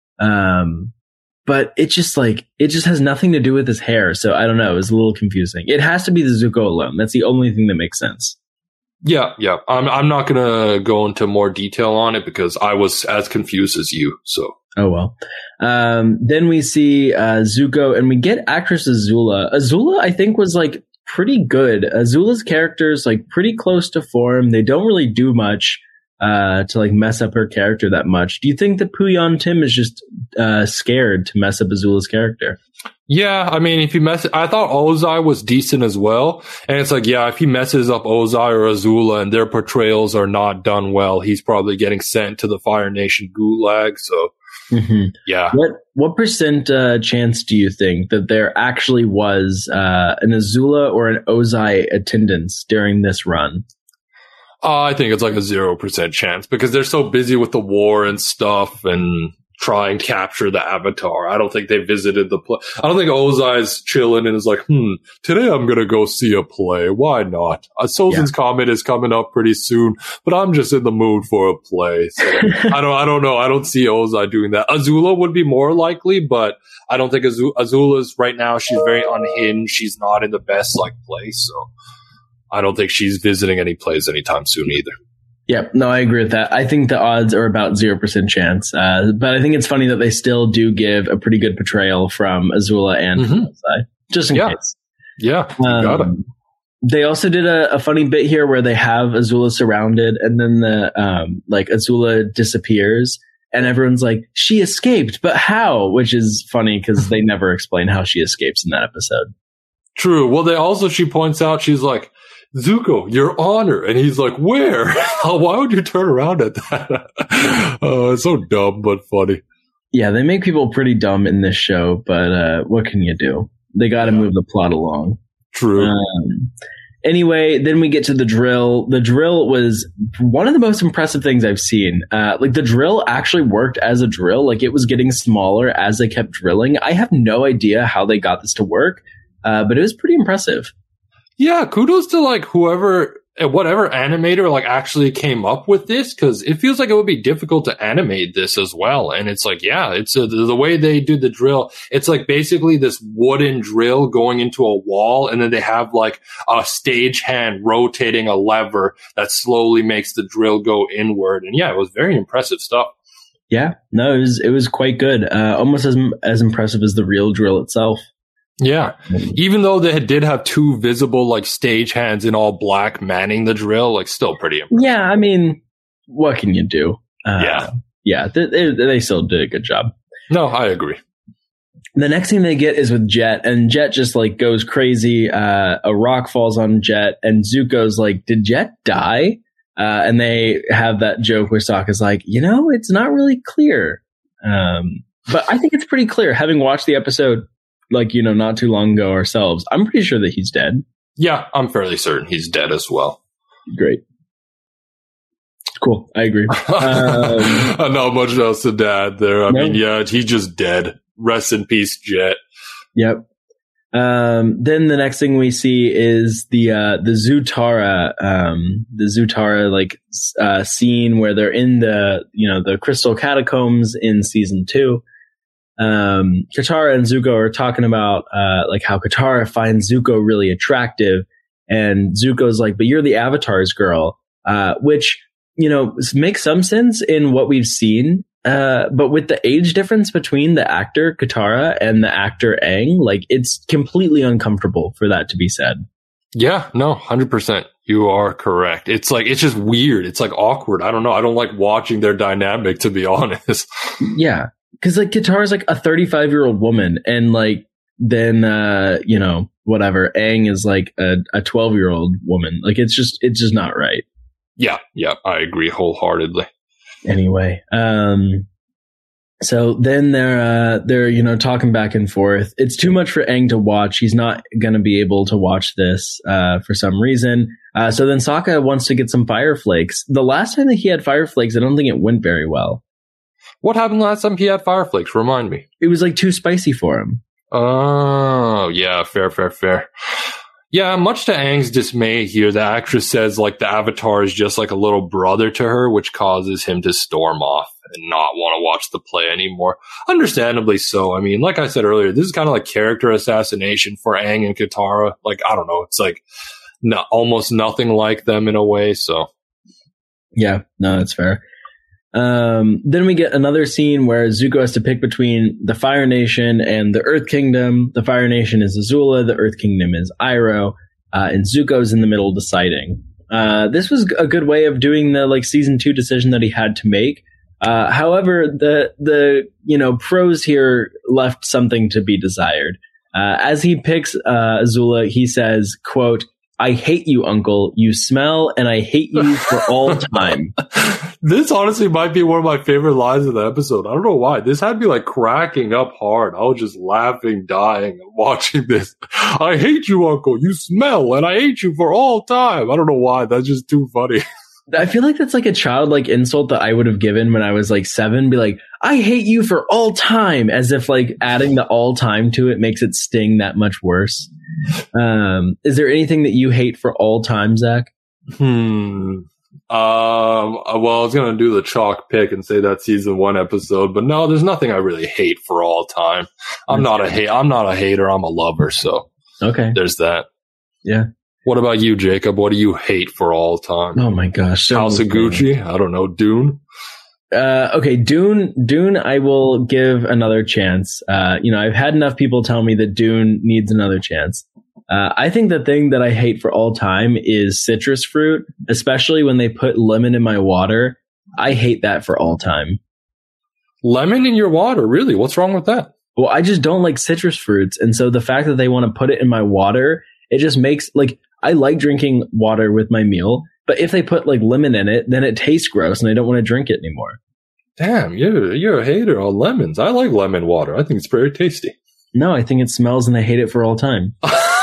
But it just has nothing to do with his hair. So I don't know. It's a little confusing. It has to be the Zuko alone. That's the only thing that makes sense. Yeah. I'm not going to go into more detail on it because I was as confused as you. So. Oh, well. Then we see Zuko and we get actress Azula. Azula, I think, was like pretty good. Azula's character is like pretty close to form. They don't really do much to like mess up her character that much. Do you think that Puyon Tim is just scared to mess up Azula's character? Yeah, I mean, if he I thought Ozai was decent as well. And it's like, yeah, if he messes up Ozai or Azula and their portrayals are not done well, he's probably getting sent to the Fire Nation gulag. So, yeah. What percent chance do you think that there actually was an Azula or an Ozai attendance during this run? I think it's like a 0% chance because they're so busy with the war and stuff and trying to capture the Avatar. I don't think they visited the play. I don't think Ozai's chilling and is like, today I'm going to go see a play. Why not? Sozin's Comet is coming up pretty soon, but I'm just in the mood for a play. So I don't know. I don't see Ozai doing that. Azula would be more likely, but I don't think Azula's right now. She's very unhinged. She's not in the best like place. So I don't think she's visiting any plays anytime soon either. Yep. No, I agree with that. I think the odds are about 0% chance. But I think it's funny that they still do give a pretty good portrayal from Azula and Ozai, just in case. Yeah. Got it. They also did a funny bit here where they have Azula surrounded and then Azula disappears and everyone's like, she escaped, but how? Which is funny because they never explain how she escapes in that episode. True. Well, she points out, she's like, Zuko, your honor. And he's like, where? Why would you turn around at that? It's so dumb, but funny. Yeah, they make people pretty dumb in this show, but what can you do? They got to move the plot along. True. Anyway, then we get to the drill. The drill was one of the most impressive things I've seen. The drill actually worked as a drill. Like, it was getting smaller as they kept drilling. I have no idea how they got this to work, but it was pretty impressive. Yeah, kudos to like whoever whatever animator like actually came up with this, because it feels like it would be difficult to animate this as well. And it's like, yeah, it's the way they do the drill. It's like basically this wooden drill going into a wall, and then they have like a stagehand rotating a lever that slowly makes the drill go inward. And yeah, it was very impressive stuff. Yeah, no, it was quite good. Almost as impressive as the real drill itself. Yeah, even though they did have two visible like stagehands in all black manning the drill, like still pretty impressive. Yeah, I mean, what can you do? Yeah, they still did a good job. No, I agree. The next thing they get is with Jet, and Jet just like goes crazy. A rock falls on Jet, and Zuko's like, "Did Jet die?" And they have that joke where Sokka's like, it's not really clear. But I think it's pretty clear, having watched the episode, like, not too long ago ourselves. I'm pretty sure that he's dead. Yeah, I'm fairly certain he's dead as well. Great. Cool. I agree. Not much else to add there. I mean, yeah, he's just dead. Rest in peace, Jet. Yep. Then the next thing we see is the Zutara like scene where they're in the Crystal Catacombs in season 2. Katara and Zuko are talking about like how Katara finds Zuko really attractive, and Zuko's like, "But you're the Avatar's girl," which makes some sense in what we've seen. But with the age difference between the actor Katara and the actor Aang, like, it's completely uncomfortable for that to be said. Yeah, no, 100%. You are correct. It's like, it's just weird. It's like awkward. I don't know. I don't like watching their dynamic, to be honest. Yeah. Cause like Katara's like a 35-year-old woman, and like, then, whatever. Aang is like a 12-year-old woman. Like, it's just not right. Yeah. I agree wholeheartedly. Anyway, so then they're talking back and forth. It's too much for Aang to watch. He's not going to be able to watch this for some reason. So then Sokka wants to get some Fire Flakes. The last time that he had Fire Flakes, I don't think it went very well. What happened last time he had Fire Flakes? Remind me. It was like too spicy for him. Oh, yeah, fair. Yeah, much to Aang's dismay here, the actress says like the Avatar is just like a little brother to her, which causes him to storm off and not want to watch the play anymore. Understandably so. I mean, like I said earlier, this is kind of like character assassination for Aang and Katara. Like, I don't know, it's like almost nothing like them in a way, so. Yeah, no, that's fair. Then we get another scene where Zuko has to pick between the Fire Nation and the Earth Kingdom. The Fire Nation is Azula, the Earth Kingdom is Iroh, and Zuko's in the middle deciding. This was a good way of doing the like season 2 decision that he had to make. However, the pros here left something to be desired. As he picks Azula, he says, quote, "I hate you, Uncle. You smell, and I hate you for all time." This honestly might be one of my favorite lines of the episode. I don't know why. This had me like cracking up hard. I was just laughing, dying, watching this. "I hate you, Uncle. You smell, and I hate you for all time." I don't know why. That's just too funny. I feel like that's like a childlike insult that I would have given when I was like 7. Be like, "I hate you for all time," as if like adding the all time to it makes it sting that much worse. Is there anything that you hate for all time, Zach? Well, I was going to do the chalk pick and say that season 1 episode, but no, there's nothing I really hate for all time. I'm not a hater. I'm a lover. So okay, there's that. Yeah. What about you, Jacob? What do you hate for all time? Oh my gosh. House of Gucci? I don't know. Dune? Okay. Dune, I will give another chance. I've had enough people tell me that Dune needs another chance. I think the thing that I hate for all time is citrus fruit, especially when they put lemon in my water. I hate that for all time. Lemon in your water? Really? What's wrong with that? Well, I just don't like citrus fruits. And so the fact that they want to put it in my water, it just makes like, I like drinking water with my meal, but if they put like lemon in it, then it tastes gross and I don't want to drink it anymore. Damn, you're a hater on lemons. I like lemon water. I think it's very tasty. No, I think it smells and I hate it for all time.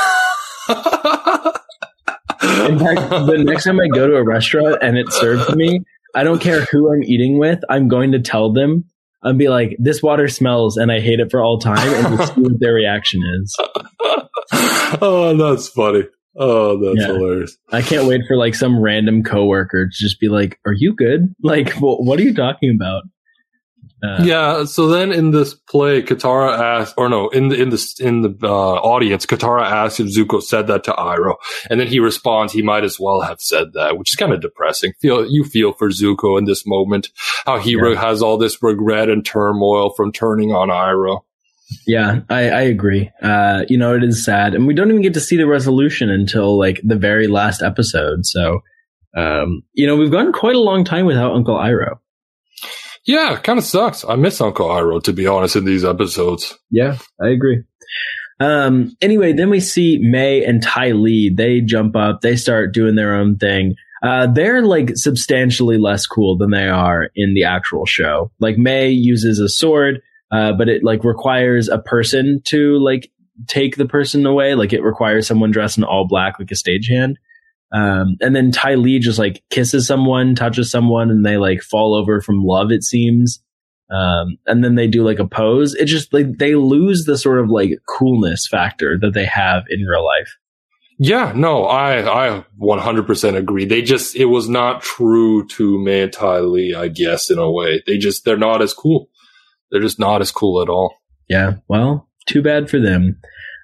In fact, the next time I go to a restaurant and it's served to me, I don't care who I'm eating with. I'm going to tell them. I'll be like, "This water smells and I hate it for all time," and we'll see what their reaction is. Oh, that's funny. Oh, that's hilarious. I can't wait for like some random coworker to just be like, "Are you good? Like, what are you talking about?" Yeah. So then in this play, Katara asks, or no, in the audience, Katara asks if Zuko said that to Iroh, and then he responds, he might as well have said that, which is kind of depressing. You feel for Zuko in this moment, how he has all this regret and turmoil from turning on Iroh. Yeah, I agree. It is sad, and we don't even get to see the resolution until like the very last episode. So, we've gone quite a long time without Uncle Iroh. Yeah, it kind of sucks. I miss Uncle Iroh, to be honest, in these episodes. Yeah, I agree. Anyway, then we see Mai and Ty Lee. They jump up. They start doing their own thing. They're like substantially less cool than they are in the actual show. Like Mai uses a sword, but it like requires a person to like take the person away. Like it requires someone dressed in all black, like a stagehand. And then Ty Lee just like kisses someone, touches someone, and they like fall over from love, it seems. And then they do like a pose. It just like they lose the sort of like coolness factor that they have in real life. Yeah, no, I 100% agree. It was not true to Mai and Ty Lee, I guess, in a way. They're not as cool. They're just not as cool at all. Yeah, well, too bad for them.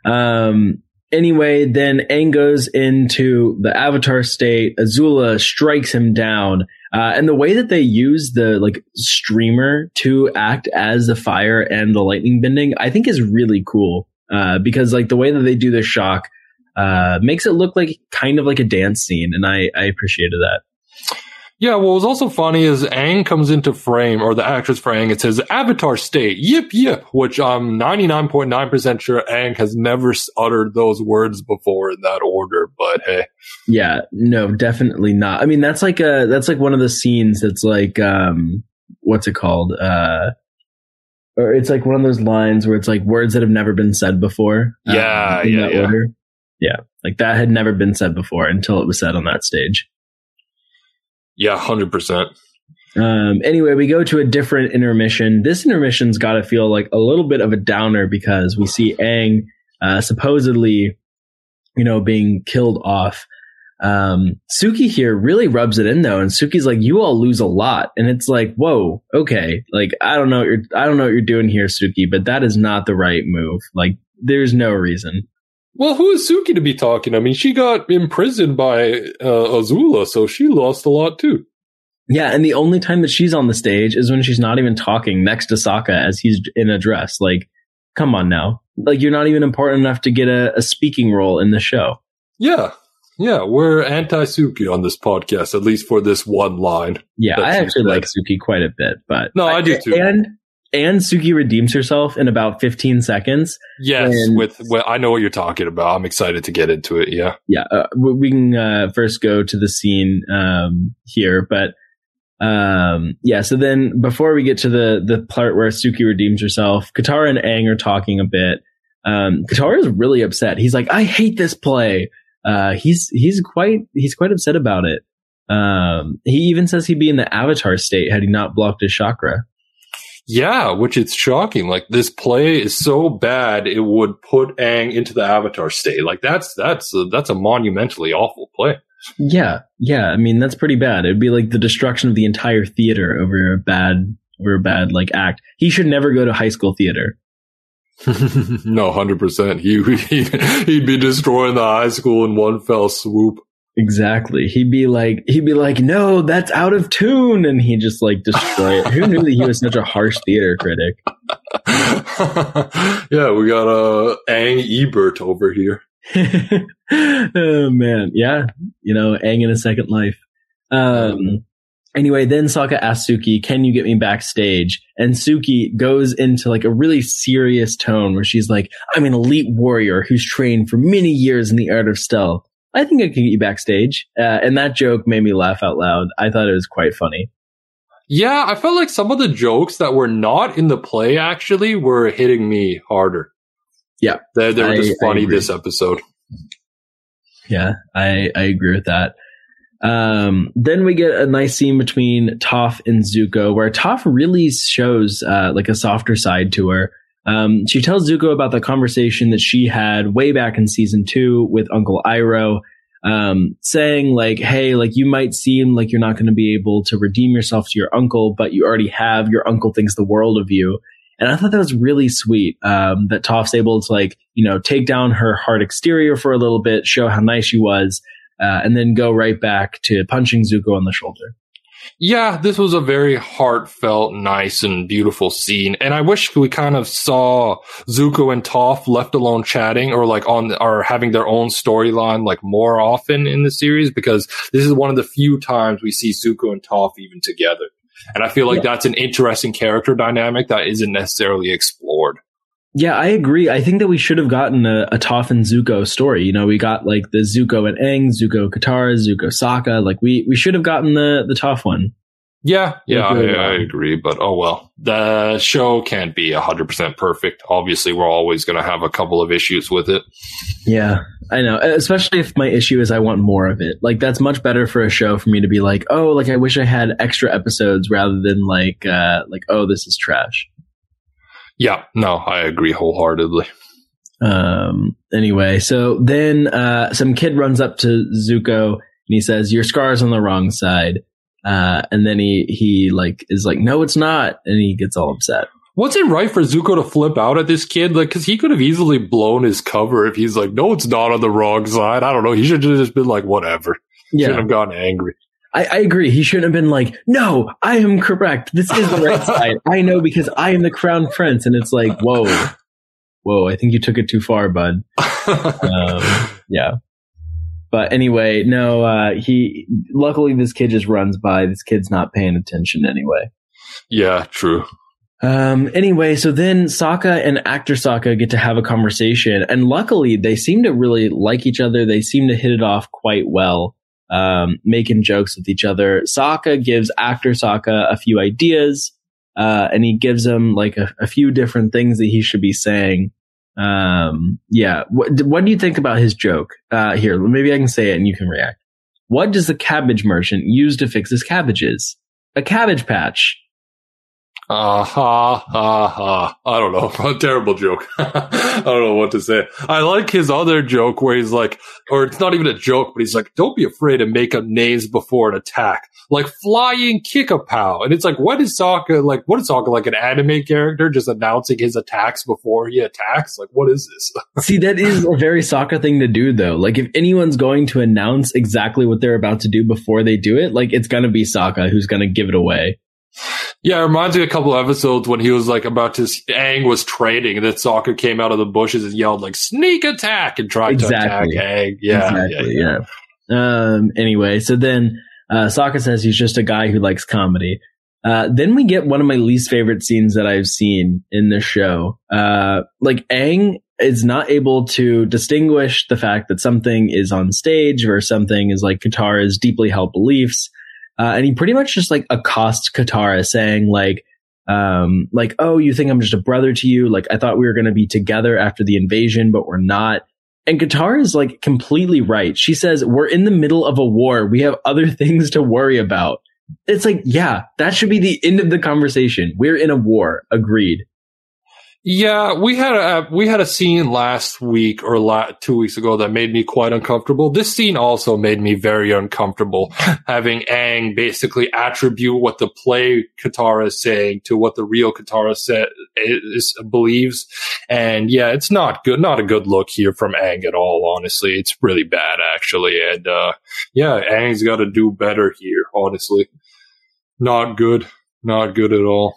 Anyway, then Aang goes into the Avatar state. Azula strikes him down. And the way that they use the like streamer to act as the fire and the lightning bending, I think is really cool. Because like the way that they do the shock makes it look like kind of like a dance scene. And I appreciated that. Yeah, what was also funny is Aang comes into frame, or the actress for Aang, it says Avatar state, yip yip, which I'm 99.9% sure Aang has never uttered those words before in that order, but hey. Yeah, no, definitely not. I mean, that's like one of the scenes that's like, what's it called? Or it's like one of those lines where it's like words that have never been said before. Yeah. Order. Yeah, like that had never been said before until it was said on that stage. Yeah, 100%. Anyway, we go to a different intermission. This intermission's got to feel like a little bit of a downer because we see Aang supposedly, being killed off. Suki here really rubs it in though, and Suki's like, "You all lose a lot," and it's like, "Whoa, okay." Like, I don't know what you're doing here, Suki, but that is not the right move. Like, there's no reason. Well, who is Suki to be talking? I mean, she got imprisoned by Azula, so she lost a lot too. Yeah, and the only time that she's on the stage is when she's not even talking next to Sokka as he's in a dress. Like, come on now. Like, you're not even important enough to get a speaking role in the show. Yeah, we're anti-Suki on this podcast, at least for this one line. Yeah, I actually like Suki quite a bit, but... No, I do too. And Suki redeems herself in about 15 seconds. Yes, I know what you're talking about. I'm excited to get into it, yeah. Yeah, we can first go to the scene here, but so then before we get to the part where Suki redeems herself, Katara and Aang are talking a bit. Katara is really upset. He's like, "I hate this play." He's quite upset about it. He even says he'd be in the Avatar state had he not blocked his chakra. Yeah, which is shocking. Like, this play is so bad it would put Aang into the Avatar state. Like, that's a monumentally awful play. Yeah. I mean, that's pretty bad. It'd be like the destruction of the entire theater over a bad like act. He should never go to high school theater. No, 100%. He'd be destroying the high school in one fell swoop. Exactly. He'd be like, "No, that's out of tune," and he'd just like destroy it. Who knew that he was such a harsh theater critic? Yeah, we got Aang Ebert over here. Oh man, yeah. Aang in a second life. Anyway, then Sokka asks Suki, "Can you get me backstage?" And Suki goes into like a really serious tone where she's like, "I'm an elite warrior who's trained for many years in the art of stealth. I think I can get you backstage." And that joke made me laugh out loud. I thought it was quite funny. Yeah, I felt like some of the jokes that were not in the play actually were hitting me harder. Yeah. They were just funny this episode. Yeah, I agree with that. Then we get a nice scene between Toph and Zuko where Toph really shows like a softer side to her. She tells Zuko about the conversation that she had way back in season 2 with Uncle Iroh, saying like, hey, like you might seem like you're not going to be able to redeem yourself to your uncle, but you already have. Your uncle thinks the world of you. And I thought that was really sweet, that Toph's able to like, take down her hard exterior for a little bit, show how nice she was, and then go right back to punching Zuko on the shoulder. Yeah, this was a very heartfelt, nice, and beautiful scene. And I wish we kind of saw Zuko and Toph left alone chatting or having their own storyline like more often in the series, because this is one of the few times we see Zuko and Toph even together. And I feel like that's an interesting character dynamic that isn't necessarily explored. Yeah, I agree. I think that we should have gotten a Toph and Zuko story. We got like the Zuko and Aang, Zuko Katara, Zuko Sokka. Like we should have gotten the Toph one. Yeah, I agree. But oh well, the show can't be 100% perfect. Obviously, we're always going to have a couple of issues with it. Yeah, I know. Especially if my issue is I want more of it. Like that's much better for a show for me to be like, oh, like I wish I had extra episodes rather than like, oh, this is trash. Yeah, no, I agree wholeheartedly. Anyway, so then some kid runs up to Zuko and he says, your scar's on the wrong side. And then he like is like, no, it's not. And he gets all upset. Was it right for Zuko to flip out at this kid? Like, cause he could have easily blown his cover if he's like, no, it's not on the wrong side. I don't know. He should have just been like, whatever. Yeah. Shouldn't have gotten angry. I agree. He shouldn't have been like, no, I am correct. This is the right side. I know because I am the crown prince. And it's like, whoa, I think you took it too far, bud. Yeah. But anyway, no, luckily this kid just runs by. This kid's not paying attention anyway. Yeah, true. Anyway, so then Sokka and actor Sokka get to have a conversation. And luckily they seem to really like each other. They seem to hit it off quite well. Making jokes with each other. Sokka gives actor Sokka a few ideas, and he gives him like a few different things that he should be saying. Yeah. What do you think about his joke? Here, maybe I can say it and you can react. What does the cabbage merchant use to fix his cabbages? A cabbage patch. I don't know. A terrible joke. I don't know what to say. I like his other joke where he's like, or it's not even a joke, but he's like, don't be afraid to make up names before an attack. Like flying Kick-a-Pow. And it's like, what is Sokka like an anime character just announcing his attacks before he attacks? Like, what is this? See, that is a very Sokka thing to do though. Like if anyone's going to announce exactly what they're about to do before they do it, like it's gonna be Sokka who's gonna give it away. Yeah, it reminds me of a couple of episodes when he was like about to, Aang was training and then Sokka came out of the bushes and yelled like sneak attack and tried to attack Aang. Yeah, yeah. Anyway, so then Sokka says he's just a guy who likes comedy. Then we get one of my least favorite scenes that I've seen in this show. Like Aang is not able to distinguish the fact that something is on stage or something is like Katara's deeply held beliefs. And he pretty much just like accosts Katara saying like, oh, you think I'm just a brother to you? Like, I thought we were going to be together after the invasion, but we're not. And Katara is like completely right. She says, we're in the middle of a war. We have other things to worry about. It's like, yeah, that should be the end of the conversation. We're in a war. Agreed. Yeah, we had a scene last week or 2 weeks ago that made me quite uncomfortable. This scene also made me very uncomfortable, having Aang basically attribute what the play Katara is saying to what the real Katara believes. And yeah, it's not good, not a good look here from Aang at all, honestly. It's really bad, actually. And yeah, Aang's got to do better here, honestly. Not good at all.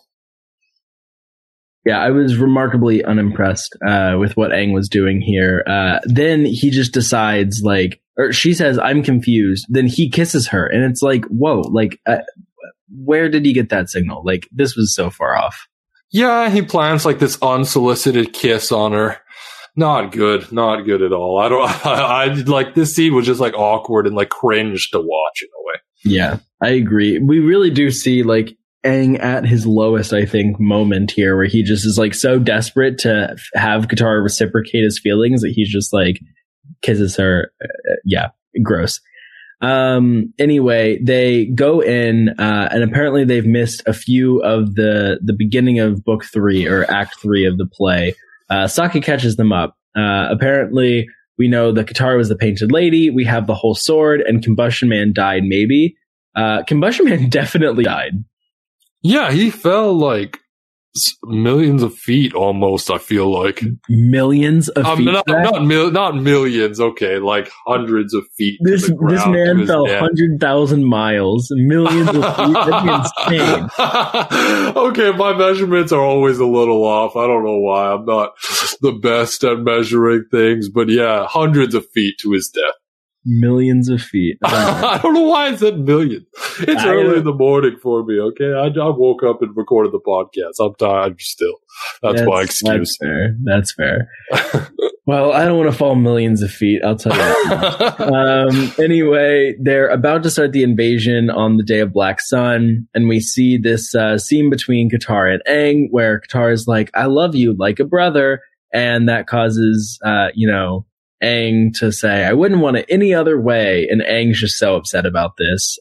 Yeah, I was remarkably unimpressed with what Aang was doing here. Then he just decides, like, or she says, I'm confused. Then he kisses her. And it's like, whoa, like, where did he get that signal? Like, this was so far off. Yeah, he plants like this unsolicited kiss on her. Not good at all. I like this scene was just like awkward and like cringe to watch in a way. Yeah, I agree. We really do see like Aang at his lowest, I think, moment here where he just is like so desperate to have Katara reciprocate his feelings that he's just like kisses her. Yeah, gross. Anyway, they go in, and apparently they've missed a few of the beginning of book 3 or act 3 of the play. Sokka catches them up. Apparently we know that Katara was the Painted Lady. We have the whole sword, and Combustion Man died maybe. Combustion Man definitely died. Yeah, he fell like millions of feet almost, I feel like. Millions of feet? Not millions, okay, like hundreds of feet. This man fell 100,000 miles. Millions of feet? That'd be insane. Okay, my measurements are always a little off. I don't know why. I'm not the best at measuring things, but yeah, hundreds of feet to his death. Millions of feet. I don't know why I said million. It's early in the morning for me, okay? I woke up and recorded the podcast. I'm tired still. That's my excuse. That's fair. Well, I don't want to fall millions of feet, I'll tell you that. Anyway, they're about to start the invasion on the Day of Black Sun, and we see this scene between Katara and Aang, where Katara's like, I love you like a brother, and that causes, Aang to say, I wouldn't want it any other way, and Aang's just so upset about this.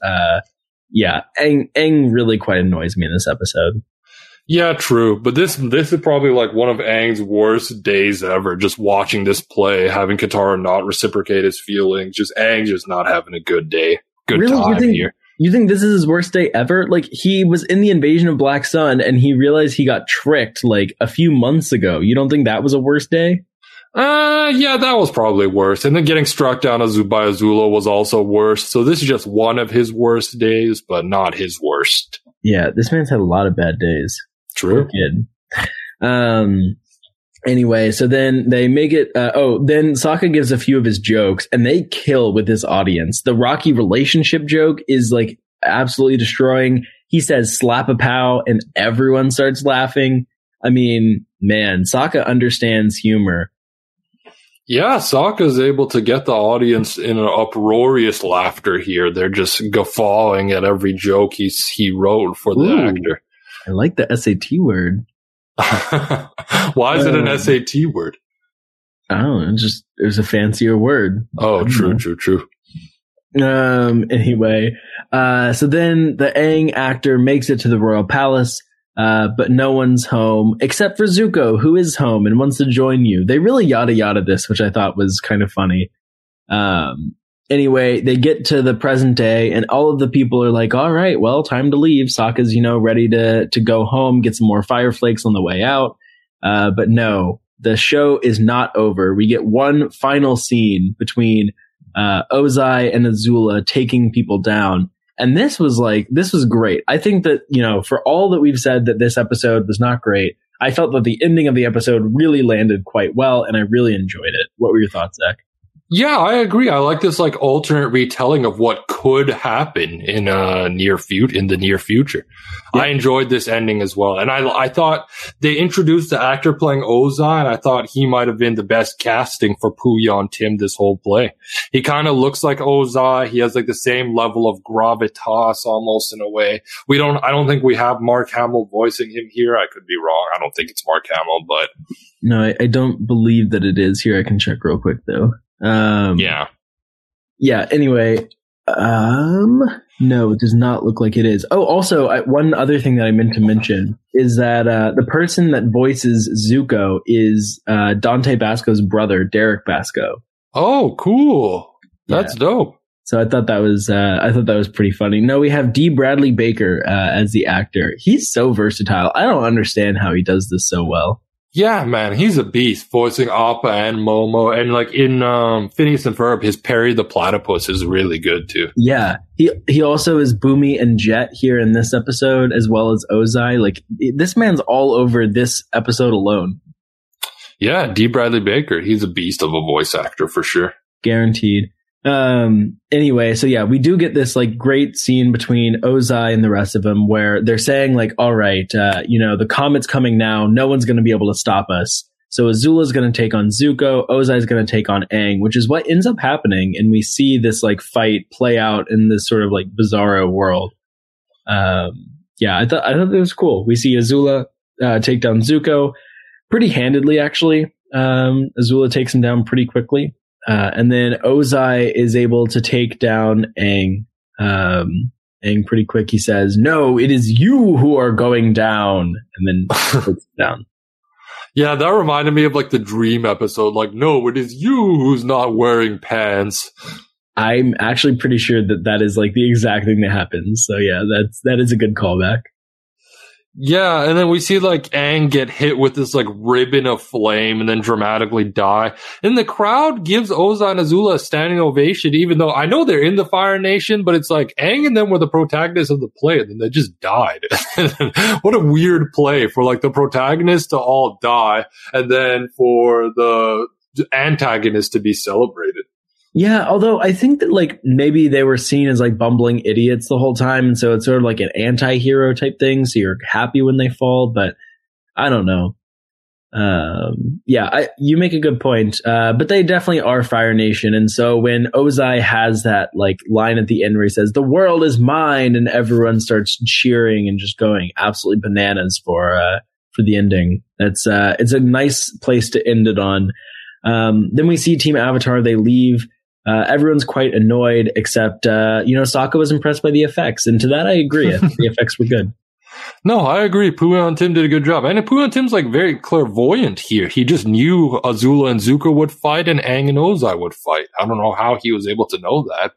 Aang really quite annoys me in this episode. Yeah, true. But this is probably like one of Aang's worst days ever, just watching this play, having Katara not reciprocate his feelings, Aang just not having a good day. Here. You think this is his worst day ever? Like, he was in the invasion of Black Sun, and he realized he got tricked like a few months ago. You don't think that was a worse day? Yeah, that was probably worse. And then getting struck down by Azula was also worse. So this is just one of his worst days, but not his worst. Yeah, this man's had a lot of bad days. True. Poor kid. Anyway, so then they make it, then Sokka gives a few of his jokes, and they kill with this audience. The Rocky relationship joke is like absolutely destroying. He says slap a pow, and everyone starts laughing. I mean, man, Sokka understands humor. Yeah, Sokka's able to get the audience in an uproarious laughter here. They're just guffawing at every joke he wrote for the actor. I like the SAT word. Why is it an SAT word? I don't know. It was a fancier word. Oh, true. Anyway, so then the Aang actor makes it to the royal palace. But no one's home except for Zuko, who is home and wants to join you. They really yada yada this, which I thought was kind of funny. Anyway, they get to the present day, and all of the people are like, all right, well, time to leave. Sokka's, ready to go home, get some more fire flakes on the way out. But no, the show is not over. We get one final scene between Ozai and Azula taking people down. And this was great. I think that, for all that we've said that this episode was not great, I felt that the ending of the episode really landed quite well, and I really enjoyed it. What were your thoughts, Zach? Yeah, I agree. I like this alternate retelling of what could happen in the near future. Yeah. I enjoyed this ending as well. And I thought they introduced the actor playing Ozai, and I thought he might have been the best casting for Puyon Tim this whole play. He kind of looks like Ozai. He has like the same level of gravitas almost in a way. I don't think we have Mark Hamill voicing him here. I could be wrong. I don't think it's Mark Hamill, but no, I don't believe that it is here. I can check real quick though. Anyway, no, it does not look like it is. Oh, also, one other thing that I meant to mention is that the person that voices Zuko is Dante Basco's brother, Derek Basco. Oh, cool. That's dope. So I thought that was pretty funny. No, we have D. Bradley Baker as the actor. He's so versatile. I don't understand how he does this so well. Yeah, man, he's a beast, voicing Appa and Momo, and like in Phineas and Ferb, his Perry the Platypus is really good too. Yeah, he also is Boomy and Jet here in this episode, as well as Ozai. Like, this man's all over this episode alone. Yeah, D. Bradley Baker, he's a beast of a voice actor for sure. Guaranteed. Anyway, so yeah, we do get this like great scene between Ozai and the rest of them where they're saying like, all right, the comet's coming now. No one's going to be able to stop us. So Azula's going to take on Zuko. Ozai's going to take on Aang, which is what ends up happening. And we see this like fight play out in this sort of like bizarro world. I thought it was cool. We see Azula, take down Zuko pretty handedly, actually. Azula takes him down pretty quickly. And then Ozai is able to take down Aang. Aang pretty quick, he says, "No, it is you who are going down," and then puts down. Yeah, that reminded me of like the Dream episode. Like, no, it is you who's not wearing pants. I'm actually pretty sure that is like the exact thing that happens. So yeah, that is a good callback. Yeah, and then we see like Aang get hit with this like ribbon of flame and then dramatically die. And the crowd gives Ozai and Azula a standing ovation, even though I know they're in the Fire Nation, but it's like Aang and them were the protagonists of the play, and then they just died. What a weird play for like the protagonists to all die, and then for the antagonists to be celebrated. Yeah, although I think that like maybe they were seen as like bumbling idiots the whole time, and so it's sort of like an anti-hero type thing, so you're happy when they fall, but I don't know. You make a good point, but they definitely are Fire Nation, and so when Ozai has that like line at the end where he says, "The world is mine," and everyone starts cheering and just going absolutely bananas for the ending. It's a nice place to end it on. Then we see Team Avatar, they leave. Everyone's quite annoyed, except, Sokka was impressed by the effects. And to that, I agree. I think the effects were good. No, I agree. Puyo and Tim did a good job. And Puyo and Tim's like very clairvoyant here. He just knew Azula and Zuko would fight and Aang and Ozai would fight. I don't know how he was able to know that,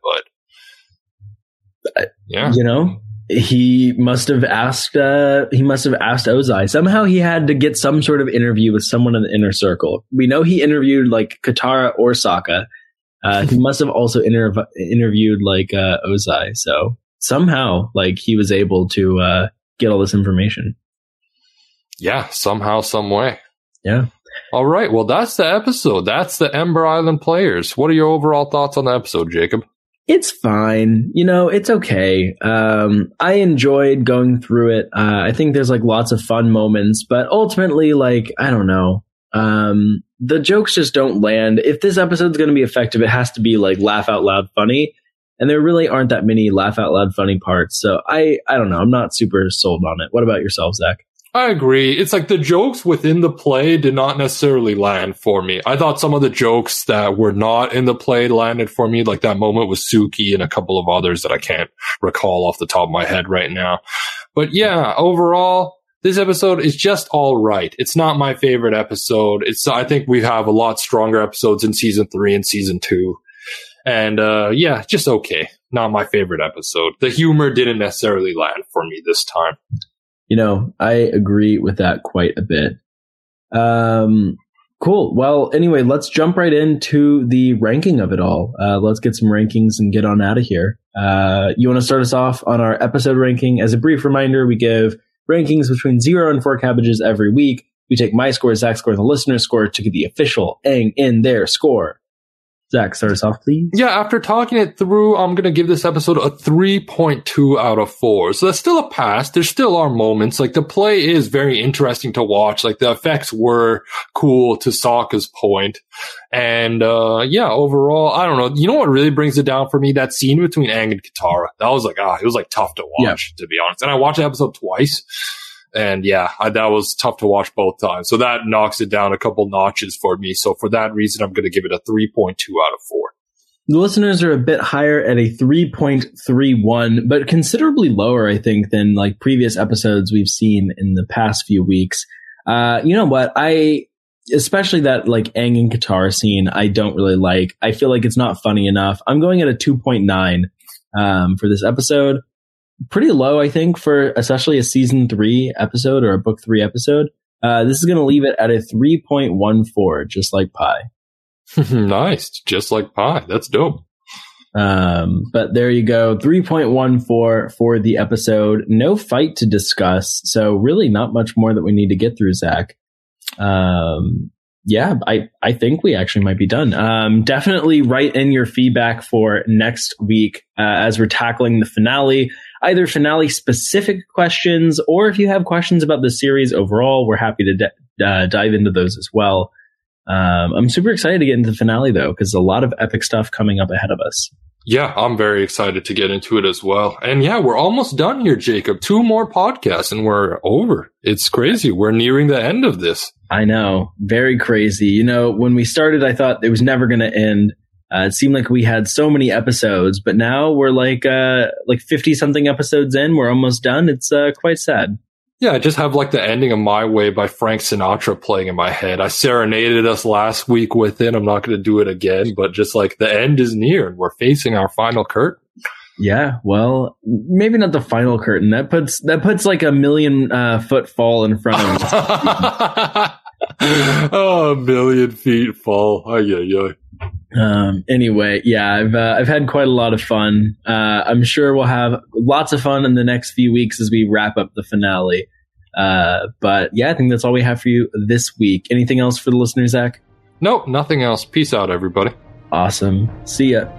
but yeah. He must have asked Ozai. Somehow he had to get some sort of interview with someone in the inner circle. We know he interviewed like Katara or Sokka. He must have also interviewed like Ozai. So somehow like he was able to get all this information. Yeah, somehow, some way. Yeah. All right. Well, that's the episode. That's the Ember Island Players. What are your overall thoughts on the episode, Jacob? It's fine. It's okay. I enjoyed going through it. I think there's like lots of fun moments, but ultimately, like, I don't know. The jokes just don't land. If this episode's going to be effective, it has to be like laugh out loud funny. And there really aren't that many laugh out loud funny parts. So I don't know. I'm not super sold on it. What about yourself, Zach? I agree. It's like the jokes within the play did not necessarily land for me. I thought some of the jokes that were not in the play landed for me, like that moment with Suki and a couple of others that I can't recall off the top of my head right now. But yeah, overall, this episode is just all right. It's not my favorite episode. I think we have a lot stronger episodes in season 3 and season 2. And yeah, just okay. Not my favorite episode. The humor didn't necessarily land for me this time. I agree with that quite a bit. Cool. Well, anyway, let's jump right into the ranking of it all. Let's get some rankings and get on out of here. You want to start us off on our episode ranking? As a brief reminder, we give rankings between 0 and 4 cabbages every week. We take my score, Zach's score, and the listener's score to get the official Aang in their score. Zach, start us off, please. Yeah, after talking it through, I'm going to give this episode a 3.2 out of 4. So that's still a pass. There still are moments. Like, the play is very interesting to watch. Like, the effects were cool, to Sokka's point. And, yeah, overall, I don't know. You know what really brings it down for me? That scene between Aang and Katara. That was like, it was like tough to watch, to be honest. And I watched the episode twice. And yeah, that was tough to watch both times. So that knocks it down a couple notches for me. So for that reason, I'm going to give it a 3.2 out of 4. The listeners are a bit higher at a 3.31, but considerably lower, I think, than like previous episodes we've seen in the past few weeks. You know what? Especially that like Aang and Katara scene, I don't really like. I feel like it's not funny enough. I'm going at a 2.9 for this episode. Pretty low, I think, for especially a season 3 episode or a book 3 episode. This is going to leave it at a 3.14, just like Pi. Nice. Just like Pi. That's dope. But there you go. 3.14 for the episode. No fight to discuss. So really not much more that we need to get through, Zach. Yeah, I think we actually might be done. Definitely write in your feedback for next week as we're tackling the finale. Either finale specific questions, or if you have questions about the series overall, we're happy to dive into those as well. I'm super excited to get into the finale though, because a lot of epic stuff coming up ahead of us. Yeah, I'm very excited to get into it as well. And yeah, we're almost done here, Jacob. 2 more podcasts and we're over. It's crazy. We're nearing the end of this. I know. Very crazy. You know, when we started, I thought it was never going to end. It seemed like we had so many episodes, but now we're like 50 something episodes in. We're almost done. It's quite sad. Yeah, I just have like the ending of My Way by Frank Sinatra playing in my head. I serenaded us last week with it. I'm not going to do it again, but just like the end is near and we're facing our final curtain. Yeah, well, maybe not the final curtain. That puts like a 1,000,000 foot fall in front of us. Oh, 1,000,000 feet fall. Anyway, yeah, I've had quite a lot of fun. I'm sure we'll have lots of fun in the next few weeks as we wrap up the finale. But yeah, I think that's all we have for you this week. Anything else for the listeners, Zach? Nope, nothing else. Peace out, everybody. Awesome. See ya.